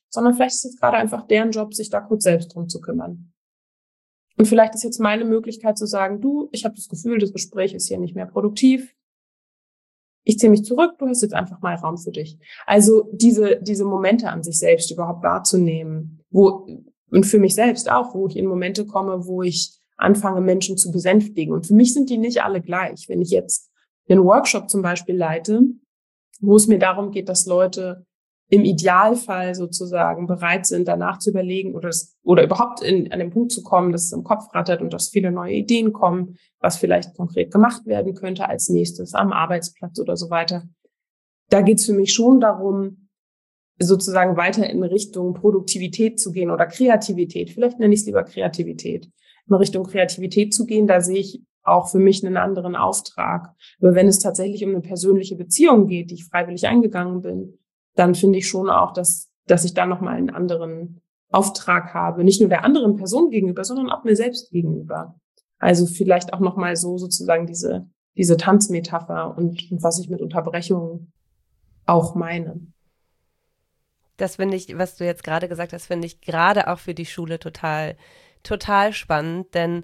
sondern vielleicht ist jetzt gerade einfach deren Job, sich da kurz selbst drum zu kümmern. Und vielleicht ist jetzt meine Möglichkeit zu sagen, du, ich habe das Gefühl, das Gespräch ist hier nicht mehr produktiv. Ich ziehe mich zurück, du hast jetzt einfach mal Raum für dich. Also diese Momente an sich selbst überhaupt wahrzunehmen, und für mich selbst auch, wo ich in Momente komme, wo ich anfange, Menschen zu besänftigen. Und für mich sind die nicht alle gleich. Wenn ich jetzt einen Workshop zum Beispiel leite, wo es mir darum geht, dass Leute im Idealfall sozusagen bereit sind, danach zu überlegen oder überhaupt an den Punkt zu kommen, dass es im Kopf rattert und dass viele neue Ideen kommen, was vielleicht konkret gemacht werden könnte als nächstes am Arbeitsplatz oder so weiter. Da geht es für mich schon darum, sozusagen weiter in Richtung Produktivität zu gehen oder Kreativität. Vielleicht nenne ich es lieber Kreativität. In Richtung Kreativität zu gehen, da sehe ich auch für mich einen anderen Auftrag. Aber wenn es tatsächlich um eine persönliche Beziehung geht, die ich freiwillig eingegangen bin, dann finde ich schon auch, dass ich da nochmal einen anderen Auftrag habe. Nicht nur der anderen Person gegenüber, sondern auch mir selbst gegenüber. Also vielleicht auch nochmal so sozusagen diese Tanzmetapher und was ich mit Unterbrechungen auch meine. Das finde ich, was du jetzt gerade gesagt hast, finde ich gerade auch für die Schule total spannend, denn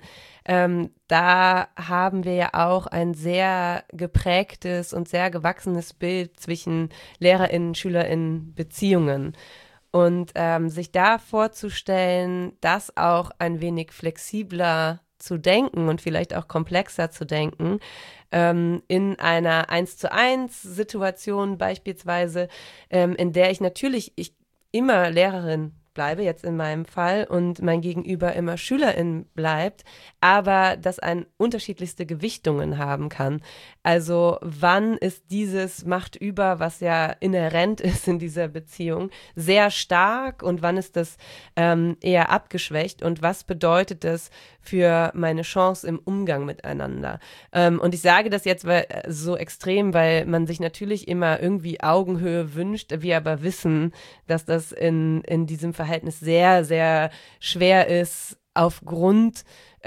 da haben wir ja auch ein sehr geprägtes und sehr gewachsenes Bild zwischen LehrerInnen, SchülerInnen Beziehungen. Und sich da vorzustellen, das auch ein wenig flexibler zu denken und vielleicht auch komplexer zu denken, in einer 1:1 Situation beispielsweise, in der ich immer Lehrerin bleibe, jetzt in meinem Fall, und mein Gegenüber immer Schülerin bleibt, aber das ein unterschiedlichste Gewichtungen haben kann. Also wann ist dieses Macht über, was ja inhärent ist in dieser Beziehung, sehr stark und wann ist das eher abgeschwächt und was bedeutet das für meine Chance im Umgang miteinander? Und ich sage das jetzt so extrem, weil man sich natürlich immer irgendwie Augenhöhe wünscht, wir aber wissen, dass das in diesem Verhältnis sehr, sehr schwer ist, aufgrund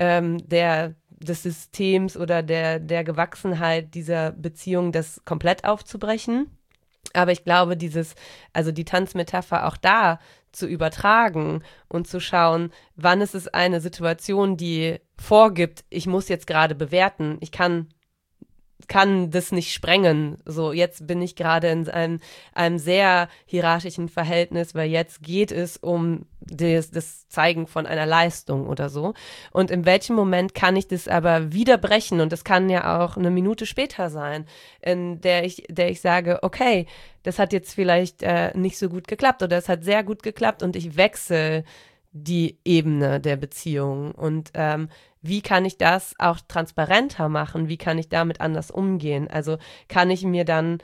des Systems oder der Gewachsenheit dieser Beziehung, das komplett aufzubrechen. Aber ich glaube, die Tanzmetapher auch da zu übertragen und zu schauen, wann ist es eine Situation, die vorgibt, ich muss jetzt gerade bewerten, ich kann das nicht sprengen. So, jetzt bin ich gerade in einem sehr hierarchischen Verhältnis, weil jetzt geht es um das Zeigen von einer Leistung oder so. Und in welchem Moment kann ich das aber wieder brechen? Und das kann ja auch eine Minute später sein, in der ich sage, okay, das hat jetzt vielleicht nicht so gut geklappt oder es hat sehr gut geklappt und ich wechsle die Ebene der Beziehung und wie kann ich das auch transparenter machen? Wie kann ich damit anders umgehen? Also kann ich mir dann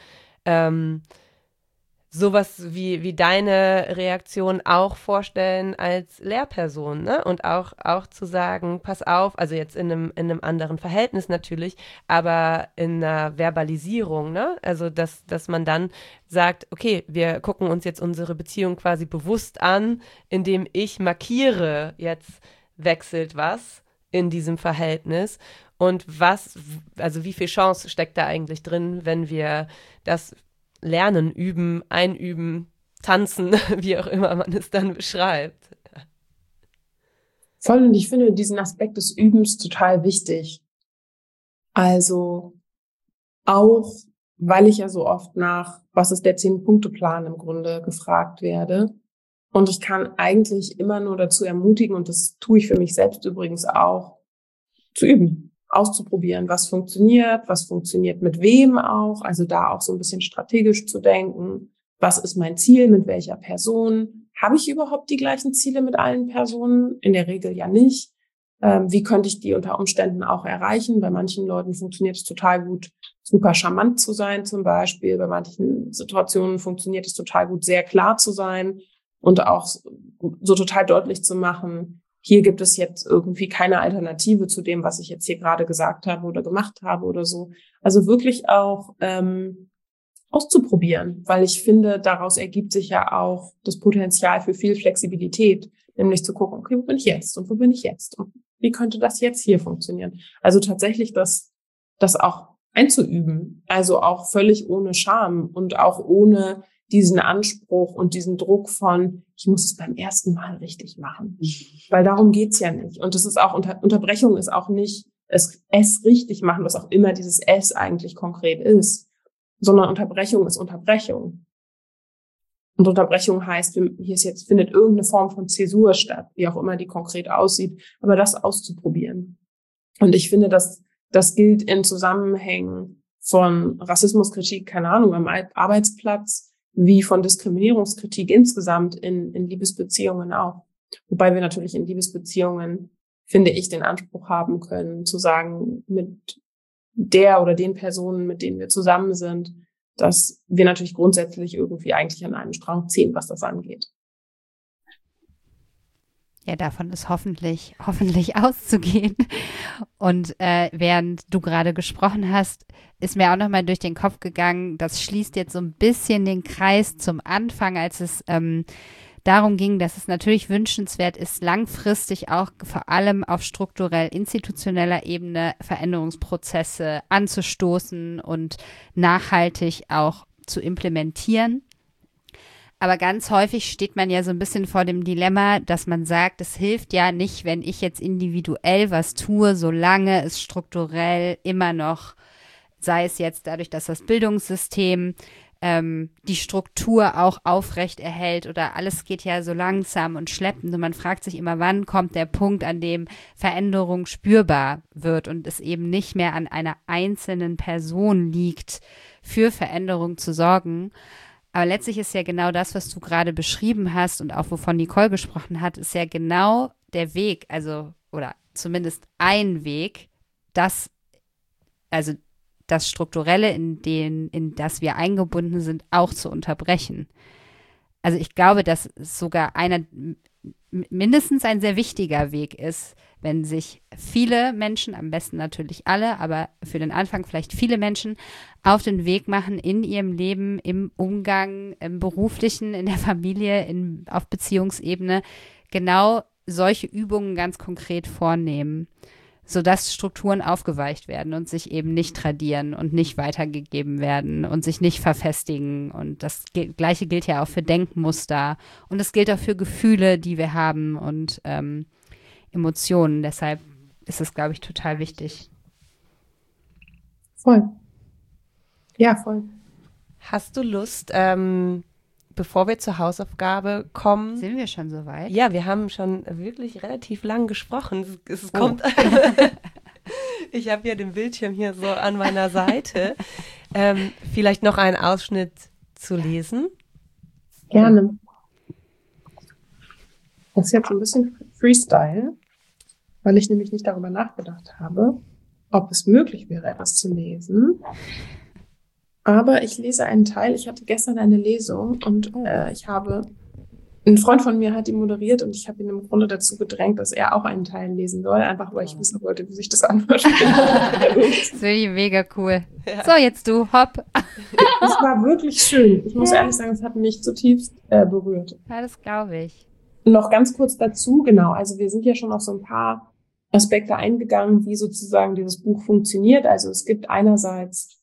sowas wie deine Reaktion auch vorstellen als Lehrperson, ne? Und auch zu sagen, pass auf, also jetzt in einem anderen Verhältnis natürlich, aber in einer Verbalisierung, ne? Also dass man dann sagt, okay, wir gucken uns jetzt unsere Beziehung quasi bewusst an, indem ich markiere, jetzt wechselt was in diesem Verhältnis und also wie viel Chance steckt da eigentlich drin, wenn wir das lernen, üben, einüben, tanzen, wie auch immer man es dann beschreibt. Voll, und ich finde diesen Aspekt des Übens total wichtig. Also auch, weil ich ja so oft nach, was ist der 10-Punkte-Plan im Grunde gefragt werde. Und ich kann eigentlich immer nur dazu ermutigen, und das tue ich für mich selbst übrigens auch, zu üben, auszuprobieren, was funktioniert mit wem auch, also da auch so ein bisschen strategisch zu denken, was ist mein Ziel, mit welcher Person, habe ich überhaupt die gleichen Ziele mit allen Personen? In der Regel ja nicht. Wie könnte ich die unter Umständen auch erreichen? Bei manchen Leuten funktioniert es total gut, super charmant zu sein zum Beispiel. Bei manchen Situationen funktioniert es total gut, sehr klar zu sein und auch so total deutlich zu machen, hier gibt es jetzt irgendwie keine Alternative zu dem, was ich jetzt hier gerade gesagt habe oder gemacht habe oder so. Also wirklich auch auszuprobieren, weil ich finde, daraus ergibt sich ja auch das Potenzial für viel Flexibilität, nämlich zu gucken, okay, wo bin ich jetzt und wo bin ich jetzt und wie könnte das jetzt hier funktionieren? Also tatsächlich das auch einzuüben, also auch völlig ohne Scham und auch ohne diesen Anspruch und diesen Druck von, ich muss es beim ersten Mal richtig machen. Weil darum geht's ja nicht. Und es ist auch, Unterbrechung ist auch nicht es richtig machen, was auch immer dieses Es eigentlich konkret ist, sondern Unterbrechung ist Unterbrechung. Und Unterbrechung heißt, findet irgendeine Form von Zäsur statt, wie auch immer die konkret aussieht, aber das auszuprobieren. Und ich finde, dass das gilt in Zusammenhängen von Rassismuskritik, keine Ahnung, am Arbeitsplatz, wie von Diskriminierungskritik insgesamt in Liebesbeziehungen auch. Wobei wir natürlich in Liebesbeziehungen, finde ich, den Anspruch haben können, zu sagen, mit der oder den Personen, mit denen wir zusammen sind, dass wir natürlich grundsätzlich irgendwie eigentlich an einem Strang ziehen, was das angeht. Ja, davon ist hoffentlich auszugehen. Und während du gerade gesprochen hast, ist mir auch nochmal durch den Kopf gegangen, das schließt jetzt so ein bisschen den Kreis zum Anfang, als es darum ging, dass es natürlich wünschenswert ist, langfristig auch vor allem auf strukturell-institutioneller Ebene Veränderungsprozesse anzustoßen und nachhaltig auch zu implementieren. Aber ganz häufig steht man ja so ein bisschen vor dem Dilemma, dass man sagt, es hilft ja nicht, wenn ich jetzt individuell was tue, solange es strukturell immer noch, sei es jetzt dadurch, dass das Bildungssystem die Struktur auch aufrecht erhält oder alles geht ja so langsam und schleppend und man fragt sich immer, wann kommt der Punkt, an dem Veränderung spürbar wird und es eben nicht mehr an einer einzelnen Person liegt, für Veränderung zu sorgen. Aber letztlich ist ja genau das, was du gerade beschrieben hast und auch wovon Nicole gesprochen hat, ist ja genau der Weg, also oder zumindest ein Weg, das Strukturelle, in das wir eingebunden sind, auch zu unterbrechen. Also ich glaube, dass es sogar mindestens ein sehr wichtiger Weg ist, wenn sich viele Menschen, am besten natürlich alle, aber für den Anfang vielleicht viele Menschen, auf den Weg machen in ihrem Leben, im Umgang, im beruflichen, in der Familie, auf Beziehungsebene, genau solche Übungen ganz konkret vornehmen, sodass Strukturen aufgeweicht werden und sich eben nicht tradieren und nicht weitergegeben werden und sich nicht verfestigen. Und das Gleiche gilt ja auch für Denkmuster und es gilt auch für Gefühle, die wir haben und Emotionen. Deshalb ist es, glaube ich, total wichtig. Voll. Ja, voll. Hast du Lust, bevor wir zur Hausaufgabe kommen? Sind wir schon so weit? Ja, wir haben schon wirklich relativ lang gesprochen. Es kommt. Ich habe ja den Bildschirm hier so an meiner Seite. Vielleicht noch einen Ausschnitt zu lesen? Gerne. Das ist jetzt ein bisschen Freestyle, weil ich nämlich nicht darüber nachgedacht habe, ob es möglich wäre, etwas zu lesen. Aber ich lese einen Teil. Ich hatte gestern eine Lesung und ein Freund von mir hat die moderiert und ich habe ihn im Grunde dazu gedrängt, dass er auch einen Teil lesen soll, einfach weil ich wissen wollte, wie sich das anhört. Das ist wirklich mega cool. Ja. So, jetzt du, hopp. Das war wirklich schön. Ich muss ehrlich sagen, es hat mich zutiefst berührt. Ja, das glaube ich. Noch ganz kurz dazu, genau. Also wir sind ja schon auf so ein paar Aspekte eingegangen, wie sozusagen dieses Buch funktioniert. Also es gibt einerseits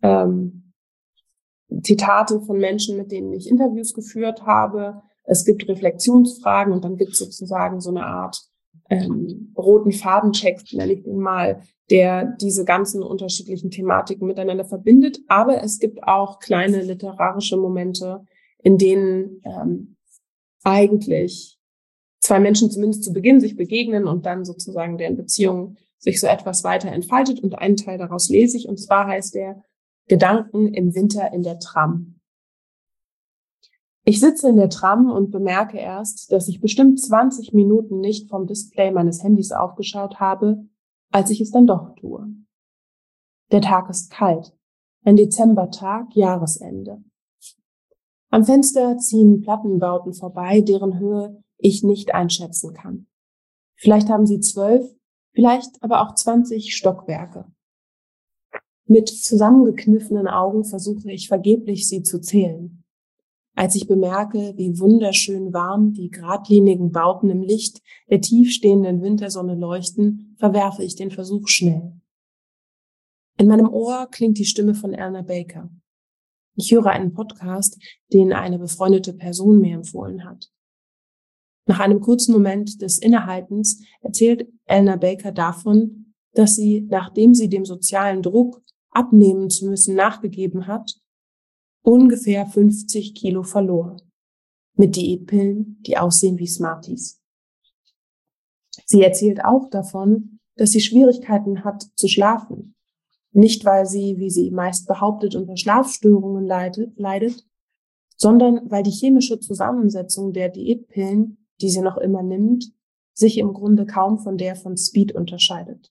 Zitate von Menschen, mit denen ich Interviews geführt habe. Es gibt Reflexionsfragen und dann gibt es sozusagen so eine Art roten Fadentext, nenne ich den mal, der diese ganzen unterschiedlichen Thematiken miteinander verbindet. Aber es gibt auch kleine literarische Momente, in denen eigentlich zwei Menschen zumindest zu Beginn sich begegnen und dann sozusagen deren Beziehung sich so etwas weiter entfaltet. Und einen Teil daraus lese ich, und zwar heißt der Gedanken im Winter in der Tram. Ich sitze in der Tram und bemerke erst, dass ich bestimmt 20 Minuten nicht vom Display meines Handys aufgeschaut habe, als ich es dann doch tue. Der Tag ist kalt. Ein Dezembertag, Jahresende. Am Fenster ziehen Plattenbauten vorbei, deren Höhe ich nicht einschätzen kann. Vielleicht haben sie 12, vielleicht aber auch 20 Stockwerke. Mit zusammengekniffenen Augen versuche ich vergeblich, sie zu zählen. Als ich bemerke, wie wunderschön warm die geradlinigen Bauten im Licht der tiefstehenden Wintersonne leuchten, verwerfe ich den Versuch schnell. In meinem Ohr klingt die Stimme von Anna Baker. Ich höre einen Podcast, den eine befreundete Person mir empfohlen hat. Nach einem kurzen Moment des Innehaltens erzählt Eleanor Baker davon, dass sie, nachdem sie dem sozialen Druck, abnehmen zu müssen, nachgegeben hat, ungefähr 50 Kilo verlor. Mit Diätpillen, die aussehen wie Smarties. Sie erzählt auch davon, dass sie Schwierigkeiten hat zu schlafen. Nicht, weil sie, wie sie meist behauptet, unter Schlafstörungen leidet, sondern weil die chemische Zusammensetzung der Diätpillen, die sie noch immer nimmt, sich im Grunde kaum von der von Speed unterscheidet.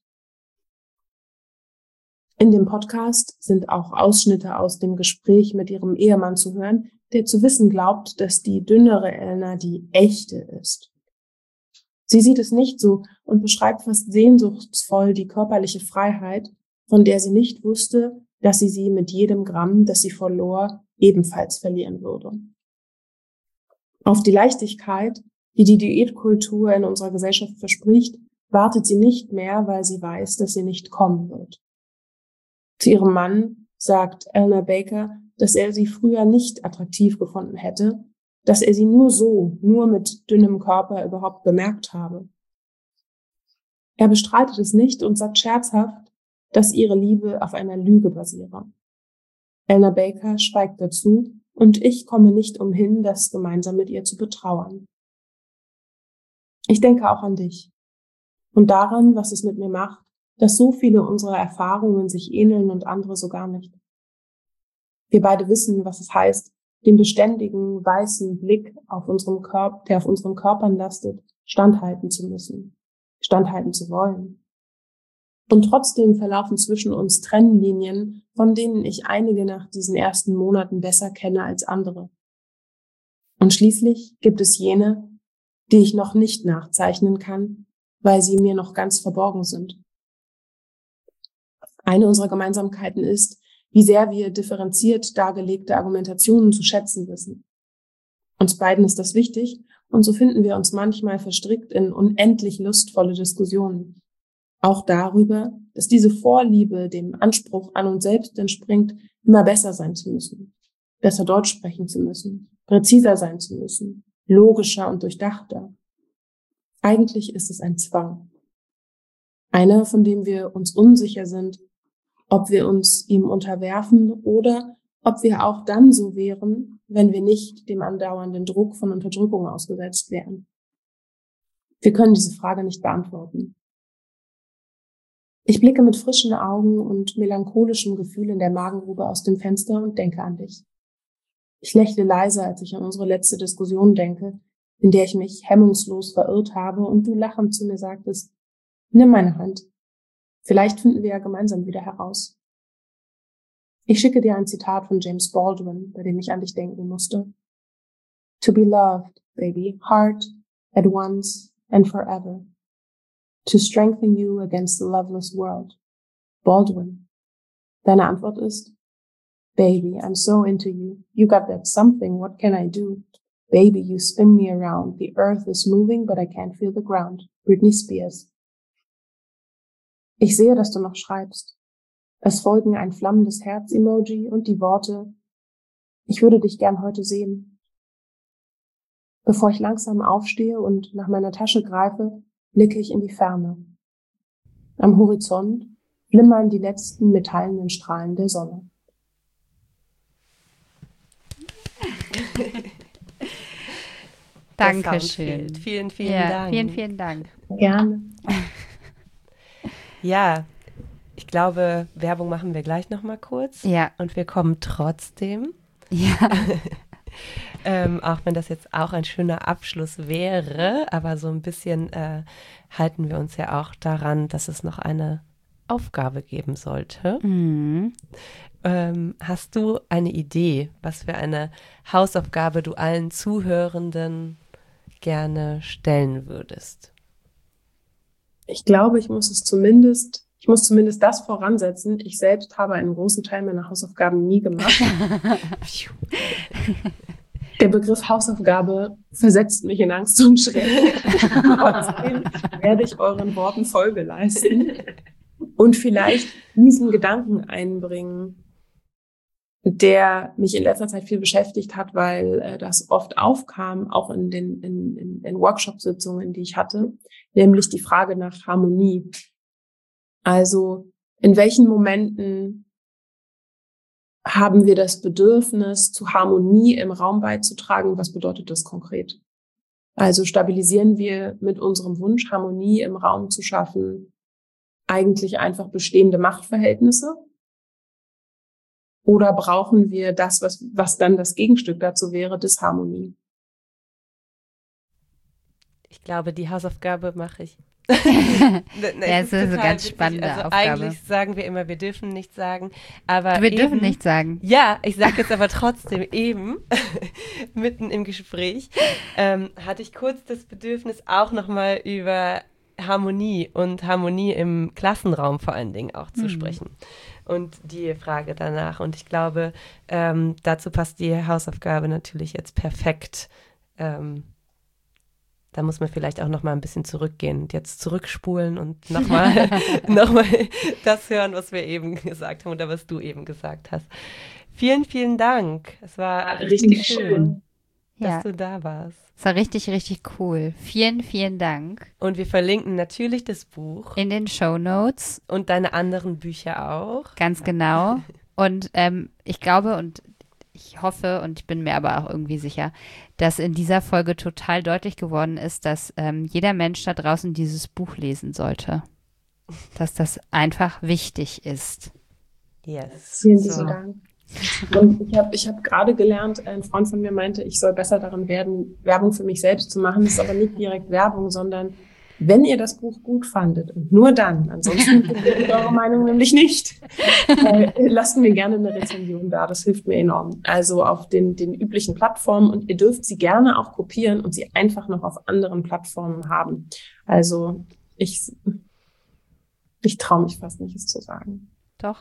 In dem Podcast sind auch Ausschnitte aus dem Gespräch mit ihrem Ehemann zu hören, der zu wissen glaubt, dass die dünnere Eleanor die echte ist. Sie sieht es nicht so und beschreibt fast sehnsuchtsvoll die körperliche Freiheit, von der sie nicht wusste, dass sie mit jedem Gramm, das sie verlor, ebenfalls verlieren würde. Auf die Leichtigkeit, die die Diätkultur in unserer Gesellschaft verspricht, wartet sie nicht mehr, weil sie weiß, dass sie nicht kommen wird. Zu ihrem Mann sagt Eleanor Baker, dass er sie früher nicht attraktiv gefunden hätte, dass er sie nur mit dünnem Körper überhaupt bemerkt habe. Er bestreitet es nicht und sagt scherzhaft, dass ihre Liebe auf einer Lüge basiere. Eleanor Baker schweigt dazu und ich komme nicht umhin, das gemeinsam mit ihr zu betrauern. Ich denke auch an dich und daran, was es mit mir macht, dass so viele unserer Erfahrungen sich ähneln und andere so gar nicht. Wir beide wissen, was es heißt, den beständigen, weißen Blick auf unserem Körper, der auf unseren Körpern lastet, standhalten zu müssen, standhalten zu wollen. Und trotzdem verlaufen zwischen uns Trennlinien, von denen ich einige nach diesen ersten Monaten besser kenne als andere. Und schließlich gibt es jene, die ich noch nicht nachzeichnen kann, weil sie mir noch ganz verborgen sind. Eine unserer Gemeinsamkeiten ist, wie sehr wir differenziert dargelegte Argumentationen zu schätzen wissen. Uns beiden ist das wichtig und so finden wir uns manchmal verstrickt in unendlich lustvolle Diskussionen. Auch darüber, dass diese Vorliebe dem Anspruch an uns selbst entspringt, immer besser sein zu müssen, besser Deutsch sprechen zu müssen, präziser sein zu müssen, logischer und durchdachter. Eigentlich ist es ein Zwang. Einer, von dem wir uns unsicher sind, ob wir uns ihm unterwerfen oder ob wir auch dann so wären, wenn wir nicht dem andauernden Druck von Unterdrückung ausgesetzt wären. Wir können diese Frage nicht beantworten. Ich blicke mit frischen Augen und melancholischem Gefühl in der Magengrube aus dem Fenster und denke an dich. Ich lächle leise, als ich an unsere letzte Diskussion denke, in der ich mich hemmungslos verirrt habe und du lachend zu mir sagtest, nimm meine Hand. Vielleicht finden wir ja gemeinsam wieder heraus. Ich schicke dir ein Zitat von James Baldwin, bei dem ich an dich denken musste. To be loved, baby, heart, at once and forever. To strengthen you against the loveless world. Baldwin. Deine Antwort ist, baby, I'm so into you. You got that something, what can I do? Baby, you spin me around. The earth is moving, but I can't feel the ground. Britney Spears. Ich sehe, dass du noch schreibst. Es folgen ein flammendes Herz-Emoji und die Worte, ich würde dich gern heute sehen. Bevor ich langsam aufstehe und nach meiner Tasche greife, blicke ich in die Ferne. Am Horizont flimmern die letzten metallenen Strahlen der Sonne. Dankeschön. Vielen, vielen Dank. Vielen, vielen Dank. Gerne. Ja, ich glaube, Werbung machen wir gleich nochmal kurz. Ja. Und wir kommen trotzdem. Ja. Auch wenn das jetzt auch ein schöner Abschluss wäre, aber so ein bisschen halten wir uns ja auch daran, dass es noch eine Aufgabe geben sollte. Mhm. Hast du eine Idee, was für eine Hausaufgabe du allen Zuhörenden gerne stellen würdest? Ich glaube, ich muss zumindest das voransetzen. Ich selbst habe einen großen Teil meiner Hausaufgaben nie gemacht. Der Begriff Hausaufgabe versetzt mich in Angst und Schrecken. Trotzdem werde ich euren Worten Folge leisten und vielleicht diesen Gedanken einbringen. der mich in letzter Zeit viel beschäftigt hat, weil das oft aufkam, auch in Workshop-Sitzungen, die ich hatte, nämlich die Frage nach Harmonie. Also in welchen Momenten haben wir das Bedürfnis, zu Harmonie im Raum beizutragen? Was bedeutet das konkret? Also stabilisieren wir mit unserem Wunsch, Harmonie im Raum zu schaffen, eigentlich einfach bestehende Machtverhältnisse? Oder brauchen wir das, was dann das Gegenstück dazu wäre, Disharmonie? Ich glaube, die Hausaufgabe mache ich. Das ist eine ganz witzig. spannende also Aufgabe. Eigentlich sagen wir immer, wir dürfen nichts sagen. Aber Wir dürfen nichts sagen. Ja, ich sage jetzt aber trotzdem eben, mitten im Gespräch, hatte ich kurz das Bedürfnis, auch nochmal über Harmonie und Harmonie im Klassenraum vor allen Dingen auch zu sprechen. Und die Frage danach. Und ich glaube, dazu passt die Hausaufgabe natürlich jetzt perfekt. Da muss man vielleicht auch noch mal ein bisschen zurückgehen und jetzt zurückspulen und noch mal das hören, was wir eben gesagt haben oder was du eben gesagt hast. Vielen, vielen Dank. Es war richtig schön, dass du da warst. Es war richtig, richtig cool. Vielen, vielen Dank. Und wir verlinken natürlich das Buch. In den Shownotes. Und deine anderen Bücher auch. Ganz genau. Und ich glaube und ich hoffe und ich bin mir aber auch irgendwie sicher, dass in dieser Folge total deutlich geworden ist, dass jeder Mensch da draußen dieses Buch lesen sollte. Dass das einfach wichtig ist. Yes. Vielen Dank. Und ich hab gerade gelernt, ein Freund von mir meinte, ich soll besser darin werden, Werbung für mich selbst zu machen. Das ist aber nicht direkt Werbung, sondern wenn ihr das Buch gut fandet und nur dann, ansonsten findet eure Meinung nämlich nicht, lasst mir gerne eine Rezension da, das hilft mir enorm. Also auf den üblichen Plattformen und ihr dürft sie gerne auch kopieren und sie einfach noch auf anderen Plattformen haben. Also ich traue mich fast nicht, es zu sagen. Doch.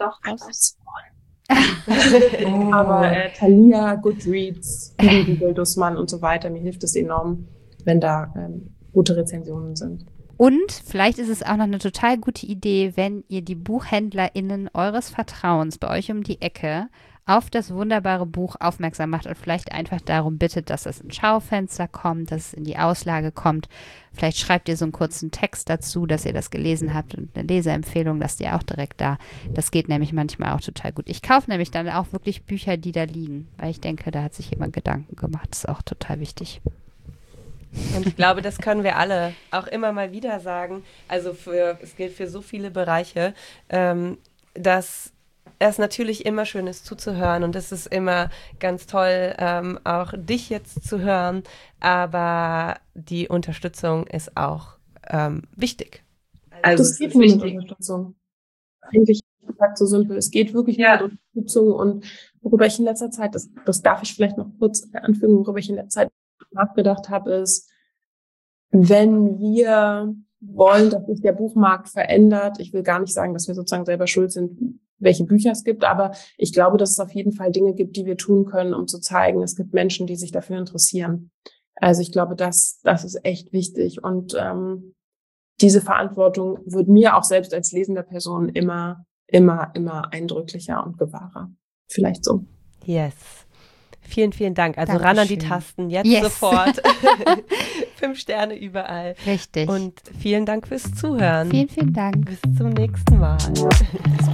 Aber Thalia, Goodreads, Dussmann und so weiter, mir hilft es enorm, wenn da gute Rezensionen sind. Und vielleicht ist es auch noch eine total gute Idee, wenn ihr die BuchhändlerInnen eures Vertrauens bei euch um die Ecke auf das wunderbare Buch aufmerksam macht und vielleicht einfach darum bittet, dass es ins Schaufenster kommt, dass es in die Auslage kommt. Vielleicht schreibt ihr so einen kurzen Text dazu, dass ihr das gelesen habt und eine Leseempfehlung lasst ihr auch direkt da. Das geht nämlich manchmal auch total gut. Ich kaufe nämlich dann auch wirklich Bücher, die da liegen, weil ich denke, da hat sich jemand Gedanken gemacht. Das ist auch total wichtig. Und ich glaube, das können wir alle auch immer mal wieder sagen. Also es gilt für so viele Bereiche, dass es natürlich immer schön ist zuzuhören und es ist immer ganz toll, auch dich jetzt zu hören, aber die Unterstützung ist auch wichtig. Also es geht nur mit Unterstützung. Eigentlich gesagt so simpel. Es geht wirklich nur mit Unterstützung und worüber ich in letzter Zeit, das darf ich vielleicht noch kurz anfügen, worüber ich in der Zeit nachgedacht habe, ist, wenn wir wollen, dass sich der Buchmarkt verändert, ich will gar nicht sagen, dass wir sozusagen selber schuld sind, welche Bücher es gibt, aber ich glaube, dass es auf jeden Fall Dinge gibt, die wir tun können, um zu zeigen, es gibt Menschen, die sich dafür interessieren. Also ich glaube, das ist echt wichtig und diese Verantwortung wird mir auch selbst als lesender Person immer eindrücklicher und gewahrer. Vielleicht so. Yes. Vielen, vielen Dank. Also Dankeschön. Ran an die Tasten, jetzt sofort. 5 Sterne überall. Richtig. Und vielen Dank fürs Zuhören. Vielen, vielen Dank. Bis zum nächsten Mal. Bis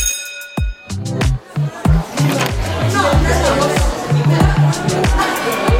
bald.